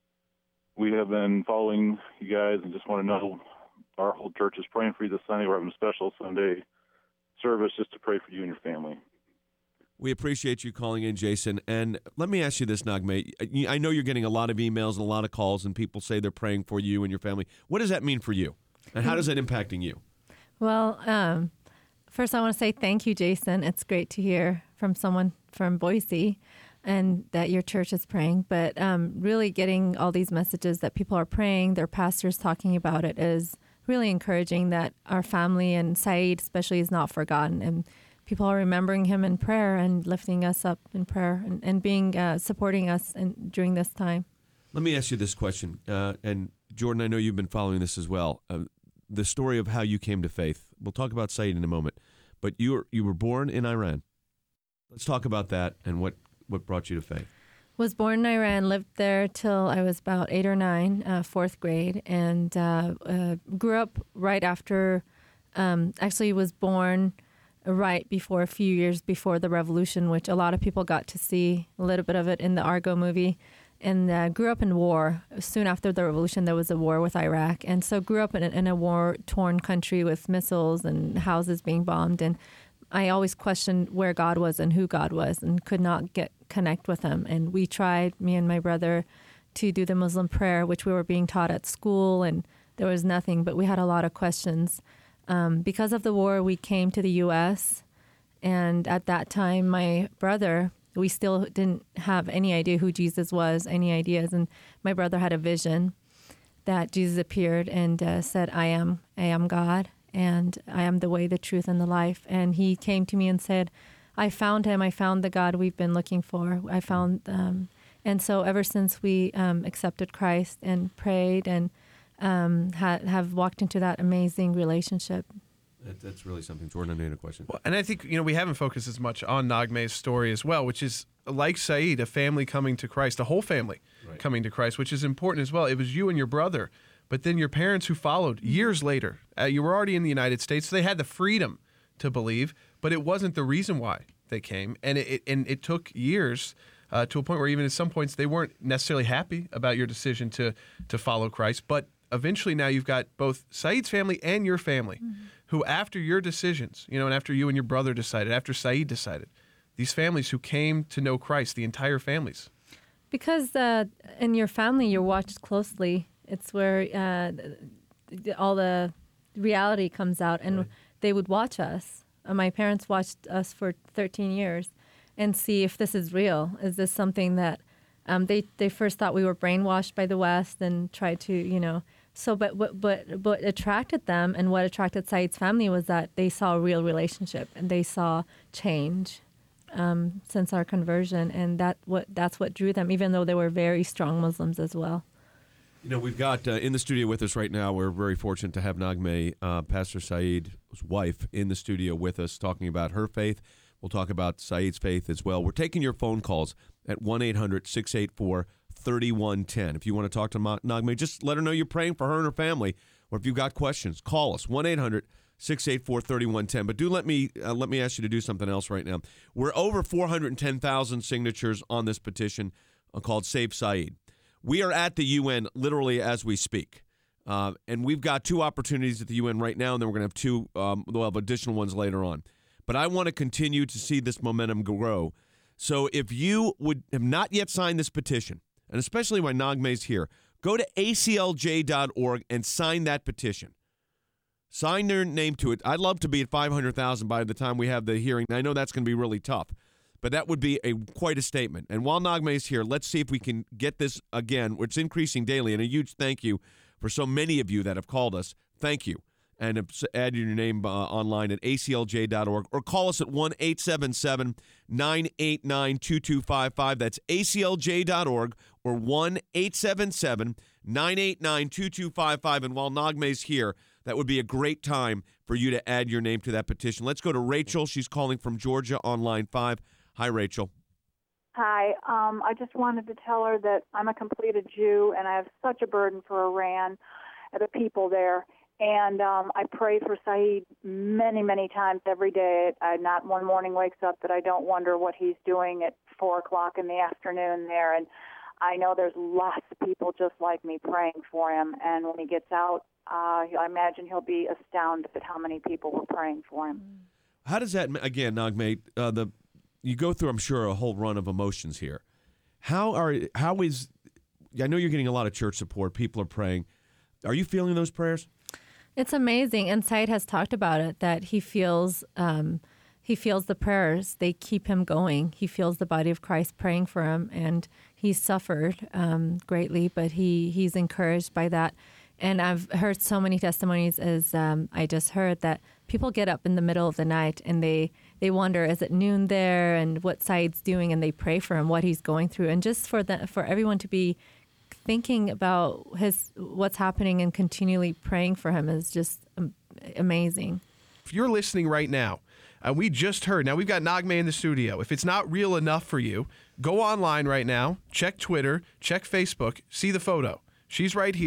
we have been following you guys and just want to know our whole church is praying for you this Sunday. We're having a special Sunday service just to pray for you and your family. We appreciate you calling in, Jason. And let me ask you this, Naghmeh. I know you're getting a lot of emails and a lot of calls, and people say they're praying for you and your family. What does that mean for you? And how does that impacting you? Well, um, first I want to say thank you, Jason. It's great to hear from someone from Boise and that your church is praying. But um, really getting all these messages that people are praying, their pastors talking about it is really encouraging, that our family and Saeed especially is not forgotten. And people are remembering him in prayer and lifting us up in prayer and, and being uh, supporting us in, during this time. Let me ask you this question. Uh, and Jordan, I know you've been following this as well. Uh, the story of how you came to faith. We'll talk about Saeed in a moment. But you were, you were born in Iran. Let's talk about that and what, what brought you to faith. Was born in Iran, lived there till I was about eight or nine, uh, fourth grade, and uh, uh, grew up right after, um, actually was born right before, a few years before the revolution, which a lot of people got to see a little bit of it in the Argo movie. and uh, grew up in war. Soon after the revolution, there was a war with Iraq. And so grew up in a, in a war-torn country with missiles and houses being bombed. And I always questioned where God was and who God was and could not get connect with him. And we tried, me and my brother, to do the Muslim prayer, which we were being taught at school, and there was nothing, but we had a lot of questions. Um, because of the war, we came to the U S, and at that time, my brother, we still didn't have any idea who Jesus was, any ideas, and my brother had a vision that Jesus appeared and uh, said, I am, I am God, and I am the way, the truth, and the life. And he came to me and said, I found him, I found the God we've been looking for. I found, um, and so ever since we um, accepted Christ and prayed and um, ha- have walked into that amazing relationship. That, that's really something. Jordan, I had a question. Well, and I think, you know, we haven't focused as much on Naghme's story as well, which is like Saeed, a family coming to Christ, a whole family right. coming to Christ, which is important as well. It was you and your brother, but then your parents who followed years later. Uh, you were already in the United States, so they had the freedom to believe, but it wasn't the reason why they came. And it, it and it took years uh, to a point where even at some points they weren't necessarily happy about your decision to to follow Christ. But eventually now you've got both Saeed's family and your family mm-hmm. who, after your decisions, you know, and after you and your brother decided, after Saeed decided, these families who came to know Christ, the entire families. Because uh, in your family, you're watched closely. It's where uh, all the reality comes out, and right. they would watch us. Uh, my parents watched us for thirteen years and see if this is real. Is this something that um, they they first thought we were brainwashed by the West and tried to, you know. So, but what but what attracted them and what attracted Saeed's family was that they saw a real relationship and they saw change um, since our conversion, and that what that's what drew them, even though they were very strong Muslims as well. You know, we've got uh, in the studio with us right now, we're very fortunate to have Naghme, uh, Pastor Saeed's wife, in the studio with us talking about her faith. We'll talk about Saeed's faith as well. We're taking your phone calls at one eight hundred six eight four three one one zero. If you want to talk to Naghme, just let her know you're praying for her and her family, or if you've got questions, call us, one eight hundred six eight four three one one zero. But do let me uh, let me ask you to do something else right now. We're over four hundred ten thousand signatures on this petition uh, called Save Saeed. We are at the U N literally as we speak, uh, and we've got two opportunities at the U N right now, and then we're going to have two, um, we'll have additional ones later on. But I want to continue to see this momentum grow. So if you would have not yet signed this petition, and especially when Naghme's here, go to A C L J dot org and sign that petition. Sign their name to it. I'd love to be at five hundred thousand by the time we have the hearing. I know that's going to be really tough, but that would be a quite a statement. And while Naghme's here, let's see if we can get this again, which is increasing daily. And a huge thank you for so many of you that have called us. Thank you. And add your name uh, online at A C L J dot org or call us at one eight seven seven nine eight nine two two five five. That's A C L J dot org or one eight seven seven nine eight nine two two five five. And while Naghme's here, that would be a great time for you to add your name to that petition. Let's go to Rachel. She's calling from Georgia on line five. Hi, Rachel. Hi. Um, I just wanted to tell her that I'm a completed Jew, and I have such a burden for Iran and the people there. And um, I pray for Saeed many, many times every day. I, not one morning wakes up that I don't wonder what he's doing at four o'clock in the afternoon there. And I know there's lots of people just like me praying for him. And when he gets out, uh, I imagine he'll be astounded at how many people were praying for him. How does that, again, Naghme, uh, the you go through, I'm sure, a whole run of emotions here. How are how is, I know you're getting a lot of church support. People are praying. Are you feeling those prayers? It's amazing, and Saeed has talked about it, that he feels um, he feels the prayers. They keep him going. He feels the body of Christ praying for him, and he's suffered um, greatly, but he, he's encouraged by that. And I've heard so many testimonies, as um, I just heard, that people get up in the middle of the night, and they, they wonder, is it noon there, and what Saeed's doing, and they pray for him, what he's going through. And just for the, for everyone to be thinking about his what's happening and continually praying for him is just um, amazing. If you're listening right now, uh, we just heard, now we've got Naghme in the studio. If it's not real enough for you, go online right now, check Twitter, check Facebook, see the photo. She's right here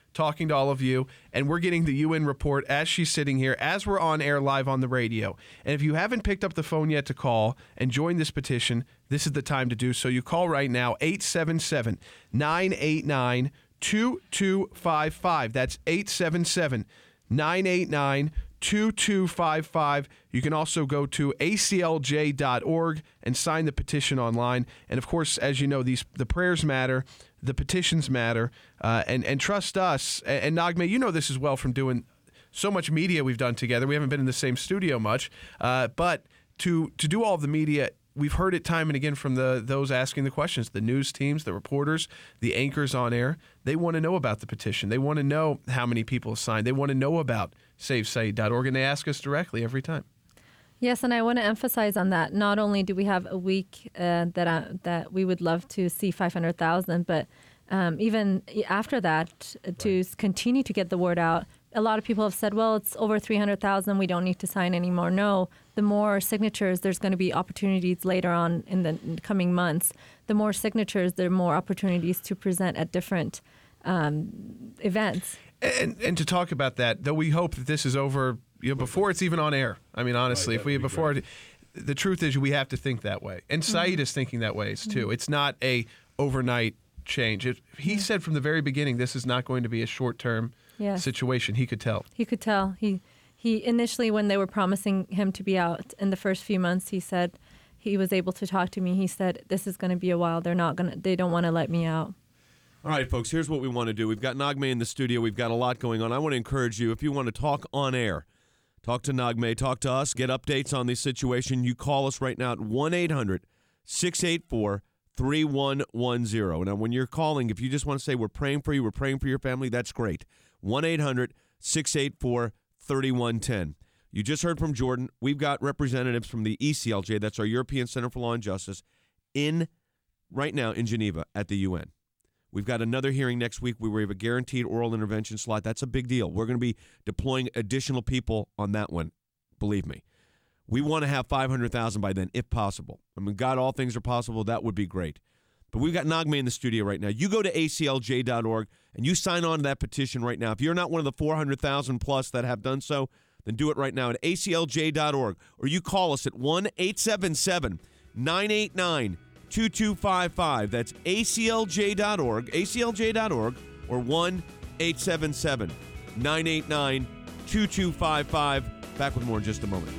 talking to all of you, and we're getting the U N report as she's sitting here, as we're on air live on the radio. And if you haven't picked up the phone yet to call and join this petition, this is the time to do so. You call right now, eight seven seven, nine eight nine, two two five five. That's eight seven seven, nine eight nine, two two five five. You can also go to A C L J dot org and sign the petition online. And of course, as you know, these the prayers matter, the petitions matter, uh, and and trust us. And, and Naghmeh, you know this as well from doing so much media we've done together. We haven't been in the same studio much, uh, but to to do all of the media, we've heard it time and again from the those asking the questions, the news teams, the reporters, the anchors on air. They want to know about the petition. They want to know how many people have signed. They want to know about Save Saeed dot org, and they ask us directly every time. Yes, and I want to emphasize on that. Not only do we have a week uh, that I, that we would love to see five hundred thousand, but um, even after that, to right. continue to get the word out. A lot of people have said, well, it's over three hundred thousand. We don't need to sign anymore. No, the more signatures, there's going to be opportunities later on in the coming months. The more signatures, there are more opportunities to present at different um, events. And and to talk about that, though, we hope that this is over, you know, before it's even on air. I mean, honestly, right, if we be before it, the truth is we have to think that way, and mm-hmm. Saeed is thinking that way too. Mm-hmm. It's not a overnight change. It, he mm-hmm. said from the very beginning, this is not going to be a short term yes. situation. He could tell. He could tell. He he initially, when they were promising him to be out in the first few months, he said he was able to talk to me. He said, "This is going to be a while. They're not going to. They don't want to let me out." All right, folks, here's what we want to do. We've got Naghmeh in the studio. We've got a lot going on. I want to encourage you, if you want to talk on air, talk to Naghmeh, talk to us, get updates on the situation. You call us right now at one eight hundred, six eight four, three one one zero. Now, when you're calling, if you just want to say we're praying for you, we're praying for your family, that's great. one eight hundred, six eight four, three one one zero. You just heard from Jordan. We've got representatives from the E C L J, that's our European Center for Law and Justice, in right now in Geneva at the U N. We've got another hearing next week where we have a guaranteed oral intervention slot. That's a big deal. We're going to be deploying additional people on that one, believe me. We want to have five hundred thousand by then, if possible. I mean, God, all things are possible. That would be great. But we've got Naghmeh in the studio right now. You go to A C L J dot org and you sign on to that petition right now. If you're not one of the four hundred thousand plus that have done so, then do it right now at A C L J dot org. Or you call us at one eight seven seven, nine eight nine, two two five five. That's A C L J dot org, A C L J dot org, or one eight seven seven, nine eight nine, two two five five. Back with more in just a moment.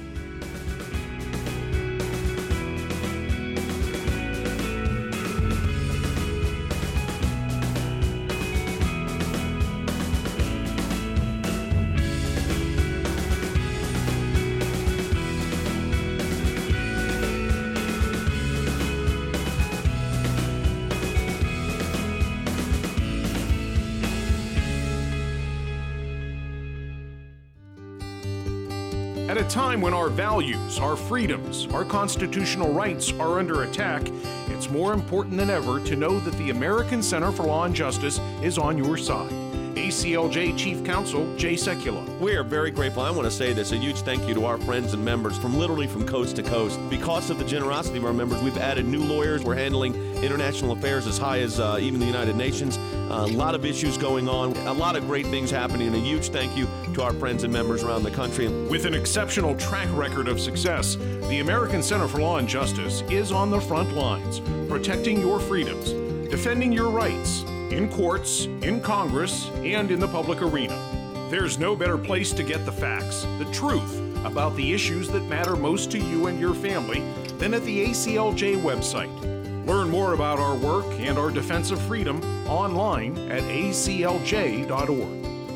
At a time when our values, our freedoms, our constitutional rights are under attack, it's more important than ever to know that the American Center for Law and Justice is on your side. A C L J Chief Counsel Jay Sekulow. We are very grateful. I want to say this, a huge thank you to our friends and members from literally from coast to coast. Because of the generosity of our members, we've added new lawyers. We're handling international affairs as high as uh, even the United Nations. Uh, a lot of issues going on, a lot of great things happening, and a huge thank you to our friends and members around the country. With an exceptional track record of success, the American Center for Law and Justice is on the front lines, protecting your freedoms, defending your rights, in courts, in Congress, and in the public arena. There's no better place to get the facts, the truth about the issues that matter most to you and your family than at the A C L J website. Learn more about our work and our defense of freedom online at A C L J dot org.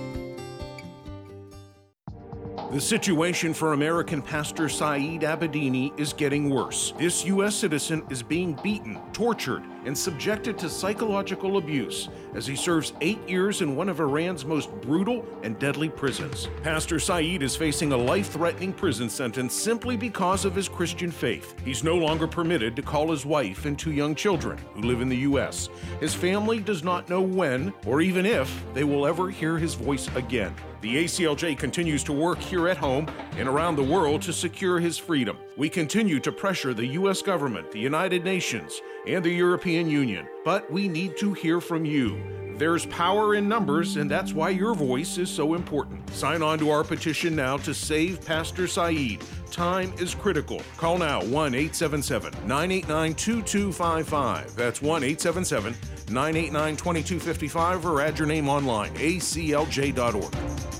The situation for American pastor Saeed Abedini is getting worse. This U S citizen is being beaten, tortured, and subjected to psychological abuse as he serves eight years in one of Iran's most brutal and deadly prisons. Pastor Saeed is facing a life-threatening prison sentence simply because of his Christian faith. He's no longer permitted to call his wife and two young children who live in the U S. His family does not know when or even if they will ever hear his voice again. The A C L J continues to work here at home and around the world to secure his freedom. We continue to pressure the U S government, the United Nations, and the European Union. But we need to hear from you. There's power in numbers, and that's why your voice is so important. Sign on to our petition now to save Pastor Saeed. Time is critical. Call now one eight seven seven, nine eight nine, two two five five. That's one eight seven seven, nine eight nine, two two five five, or add your name online, A C L J dot org.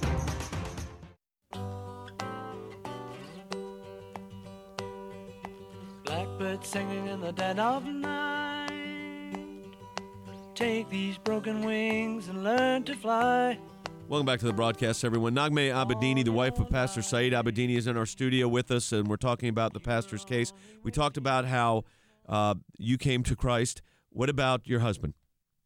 Blackbird singing in the dead of night. Take these broken wings and learn to fly. Welcome back to the broadcast, everyone. Naghmeh Abedini, the wife of Pastor Saeed Abedini, is in our studio with us, and we're talking about the pastor's case. We talked about how uh, you came to Christ. What about your husband?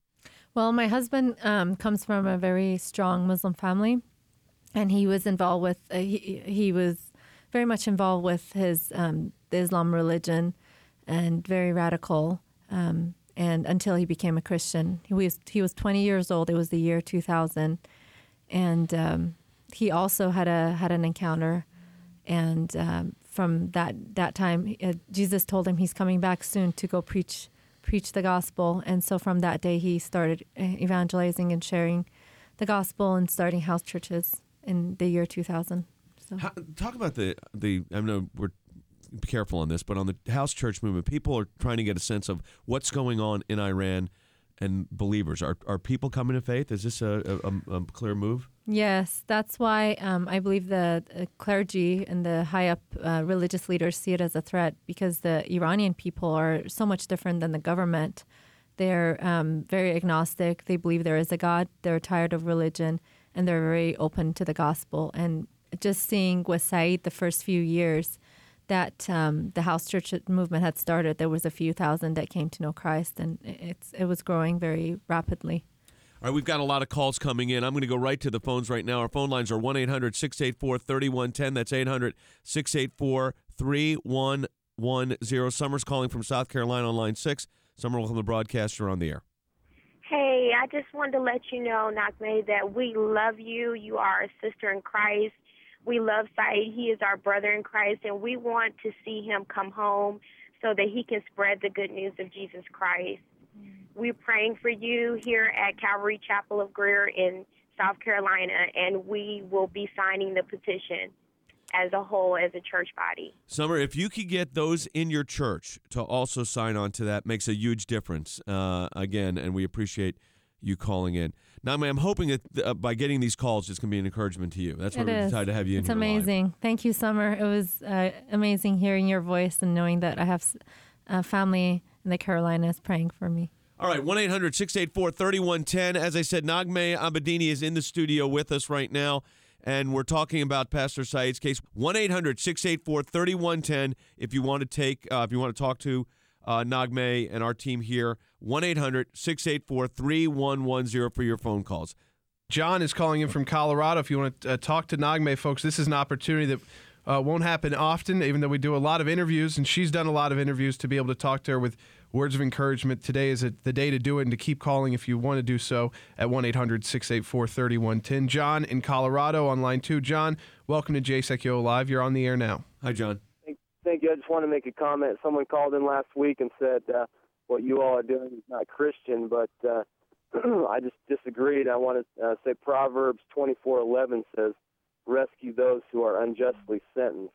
Well, my husband um, comes from a very strong Muslim family, and he was involved with, uh, he, he was very much involved with his um, the Islam religion, and very radical. Um, and until he became a Christian, he was he was twenty years old. It was the year two thousand, and um, he also had a had an encounter. And um, from that that time, uh, Jesus told him he's coming back soon to go preach preach the gospel. And so from that day, he started evangelizing and sharing the gospel and starting house churches in the year two thousand. So. How, talk about the the. I know we're. Be careful on this, but on the house church movement, people are trying to get a sense of what's going on in Iran, and believers. Are are people coming to faith? Is this a, a, a clear move? Yes, that's why um, I believe the uh, clergy and the high-up uh, religious leaders see it as a threat, because the Iranian people are so much different than the government. They're um, very agnostic. They believe there is a God. They're tired of religion, and they're very open to the gospel. And just seeing with Saeed the first few years that um, the house church movement had started, there was a few thousand that came to know Christ, and it's it was growing very rapidly. All right, we've got a lot of calls coming in. I'm going to go right to the phones right now. Our phone lines are one eight hundred, six eight four, three one one zero. That's eight hundred, six eight four, three one one zero. Summer's calling from South Carolina on line six. Summer, welcome to the broadcast. You're on the air. Hey, I just wanted to let you know, Naghmeh, that we love you. You are a sister in Christ. We love Saeed. He is our brother in Christ, and we want to see him come home so that he can spread the good news of Jesus Christ. We're praying for you here at Calvary Chapel of Greer in South Carolina, and we will be signing the petition as a whole, as a church body. Summer, if you could get those in your church to also sign on to that, makes a huge difference, uh, again, and we appreciate you calling in. Now, I'm hoping that uh, by getting these calls, it's going to be an encouragement to you. That's why It we're is. excited to have you in It's here amazing. live. Thank you, Summer. It was uh, amazing hearing your voice and knowing that I have a family in the Carolinas praying for me. All right, one eight hundred, six eight four, three one one zero. As I said, Naghmeh Abedini is in the studio with us right now, and we're talking about Pastor Saeed's case. one eight hundred, six eight four, three one one zero if you want to take, uh, if you want to talk to uh, Naghmeh and our team here. one eight hundred, six eight four, three one one zero for your phone calls. John is calling in from Colorado. If you want to uh, talk to Naghmeh, folks, this is an opportunity that uh, won't happen often, even though we do a lot of interviews, and she's done a lot of interviews to be able to talk to her with words of encouragement. Today is a, the day to do it, and to keep calling if you want to do so at one eight hundred, six eight four, three one one zero. John in Colorado on line two. John, welcome to J S E C U Live. You're on the air now. Hi, John. Thank you. I just want to make a comment. Someone called in last week and said uh, what you all are doing is not Christian, but uh, I just disagreed. I want to uh, say Proverbs twenty-four eleven says, "Rescue those who are unjustly sentenced,"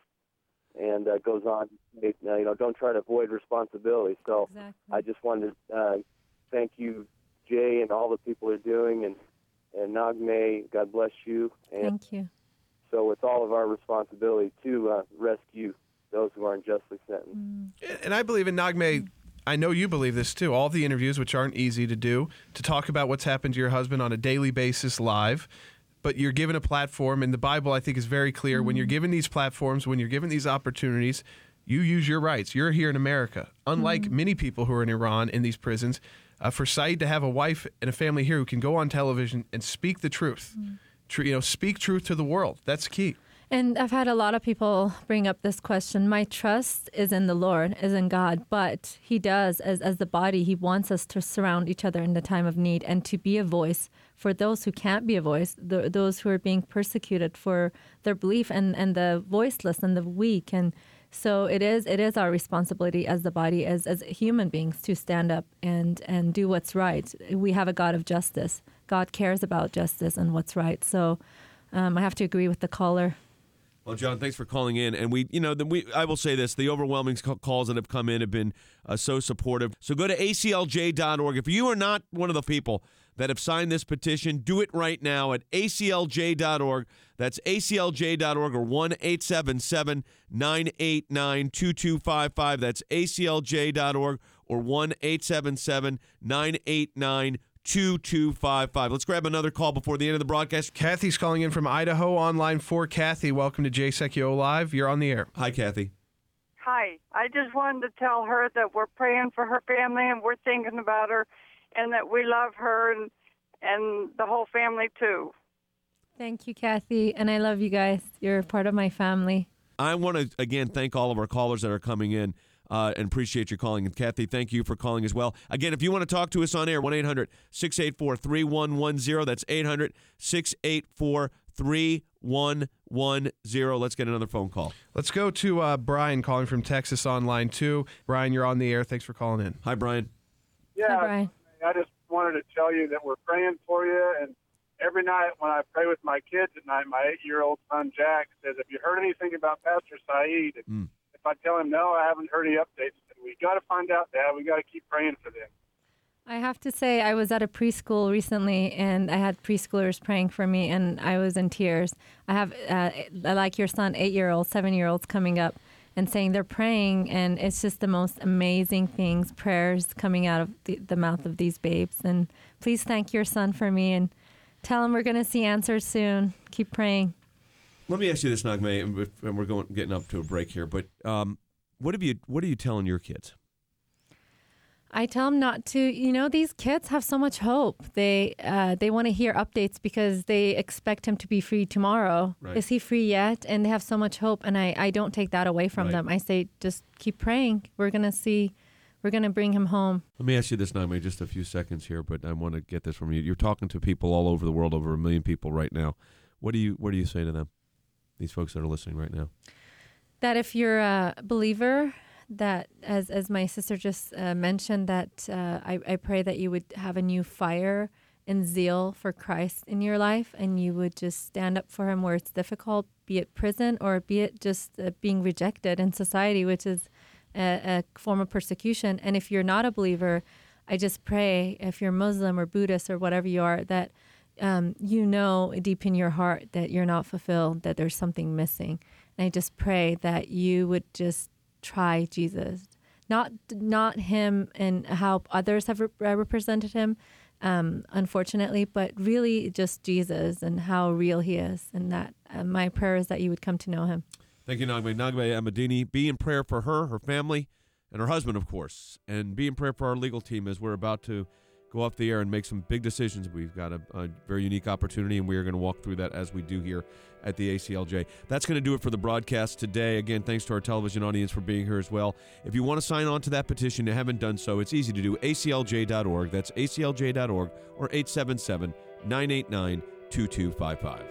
and uh, goes on. You know, don't try to avoid responsibility. So exactly. I just wanted to uh, thank you, Jay, and all the people are doing, and and Naghmeh, God bless you. And thank you. So it's all of our responsibility to uh, rescue those who are unjustly sentenced. Mm. And I believe in Naghmeh. I know you believe this too. All the interviews, which aren't easy to do, to talk about what's happened to your husband on a daily basis live, but you're given a platform, and the Bible, I think, is very clear. Mm-hmm. When you're given these platforms, when you're given these opportunities, you use your rights. You're here in America. Unlike mm-hmm. many people who are in Iran in these prisons, uh, for Saeed to have a wife and a family here who can go on television and speak the truth, mm-hmm. tr- you know, speak truth to the world, that's key. And I've had a lot of people bring up this question. My trust is in the Lord, is in God, but he does, as, as the body, he wants us to surround each other in the time of need and to be a voice for those who can't be a voice, the, those who are being persecuted for their belief, and, and the voiceless and the weak. And So it is it is our responsibility as the body, as as human beings, to stand up and, and do what's right. We have a God of justice. God cares about justice and what's right. So um, I have to agree with the caller. Well, John, thanks for calling in. And we, you know, the, we, I will say this, the overwhelming calls that have come in have been uh, so supportive. So go to A C L J dot org. If you are not one of the people that have signed this petition, do it right now at A C L J dot org. That's A C L J dot org or one eight seven seven, nine eight nine, two two five five. That's A C L J dot org or one eight seven seven, nine eight nine, two two five five. Let's grab another call before the end of the broadcast. Kathy's calling in from Idaho on line four. Kathy, welcome to Jay Secchio Live. You're on the air. Hi, Kathy. Hi. I just wanted to tell her that we're praying for her family and we're thinking about her and that we love her and, and the whole family, too. Thank you, Kathy, and I love you guys. You're part of my family. I want to, again, thank all of our callers that are coming in. Uh, and appreciate your calling. And Kathy, thank you for calling as well. Again, if you want to talk to us on air, one eight hundred, six eight four, three one one zero. That's eight hundred, six eight four, three one one zero. Let's get another phone call. Let's go to uh, Brian calling from Texas on line two. Brian, you're on the air. Thanks for calling in. Hi, Brian. Yeah, Hi, Brian. I just wanted to tell you that we're praying for you. And every night when I pray with my kids at night, my eight-year-old son, Jack, says, if you heard anything about Pastor Saeed, mm. if I tell him, no, I haven't heard any updates, we got to find out, Dad. We got to keep praying for them. I have to say, I was at a preschool recently, and I had preschoolers praying for me, and I was in tears. I have, uh, like your son, eight-year-olds, seven-year-olds coming up and saying they're praying, and it's just the most amazing things, prayers coming out of the, the mouth of these babes. And please thank your son for me, and tell him we're going to see answers soon. Keep praying. Let me ask you this, Nagme, and we're going getting up to a break here, but um, what have you? What are you telling your kids? I tell them not to. You know, these kids have so much hope. They uh, they want to hear updates because they expect him to be free tomorrow. Right. Is he free yet? And they have so much hope, and I, I don't take that away from Right. them. I say, just keep praying. We're gonna see. We're gonna bring him home. Let me ask you this, Nagme, just a few seconds here, but I want to get this from you. You're talking to people all over the world, over a million people right now. What do you What do you say to them? These folks that are listening right now. That if you're a believer, that as as my sister just uh, mentioned, that uh, I, I pray that you would have a new fire and zeal for Christ in your life, and you would just stand up for him where it's difficult, be it prison or be it just uh, being rejected in society, which is a, a form of persecution. And if you're not a believer, I just pray, if you're Muslim or Buddhist or whatever you are, that um, you know deep in your heart that you're not fulfilled, that there's something missing. And I just pray that you would just try Jesus, not not him and how others have re- represented him, um, unfortunately, but really just Jesus and how real he is. And that uh, my prayer is that you would come to know him. Thank you, Nagme. Nagme Amadini. Be in prayer for her, her family, and her husband, of course. And be in prayer for our legal team as we're about to go off the air and make some big decisions. We've got a, a very unique opportunity, and we are going to walk through that as we do here at the A C L J. That's going to do it for the broadcast today. Again, thanks to our television audience for being here as well. If you want to sign on to that petition, you haven't done so, it's easy to do. A C L J dot org. That's A C L J dot org or eight seven seven, nine eight nine, two two five five.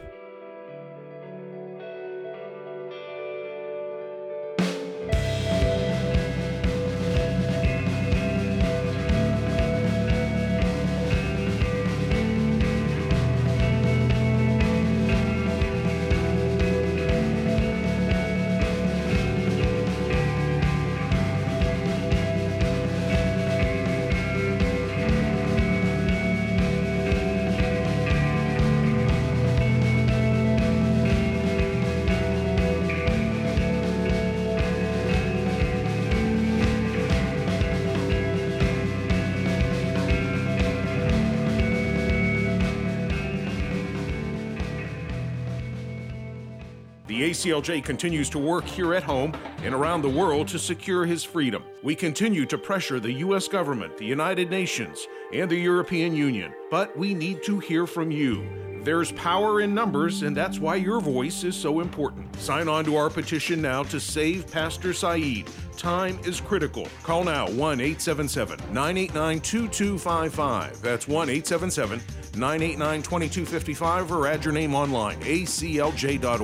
The A C L J continues to work here at home and around the world to secure his freedom. We continue to pressure the U S government, the United Nations, and the European Union. But we need to hear from you. There's power in numbers, and that's why your voice is so important. Sign on to our petition now to save Pastor Saeed. Time is critical. Call now one eight seven seven, nine eight nine, two two five five. That's one eight seven seven, nine eight nine, two two five five, or add your name online, A C L J dot org.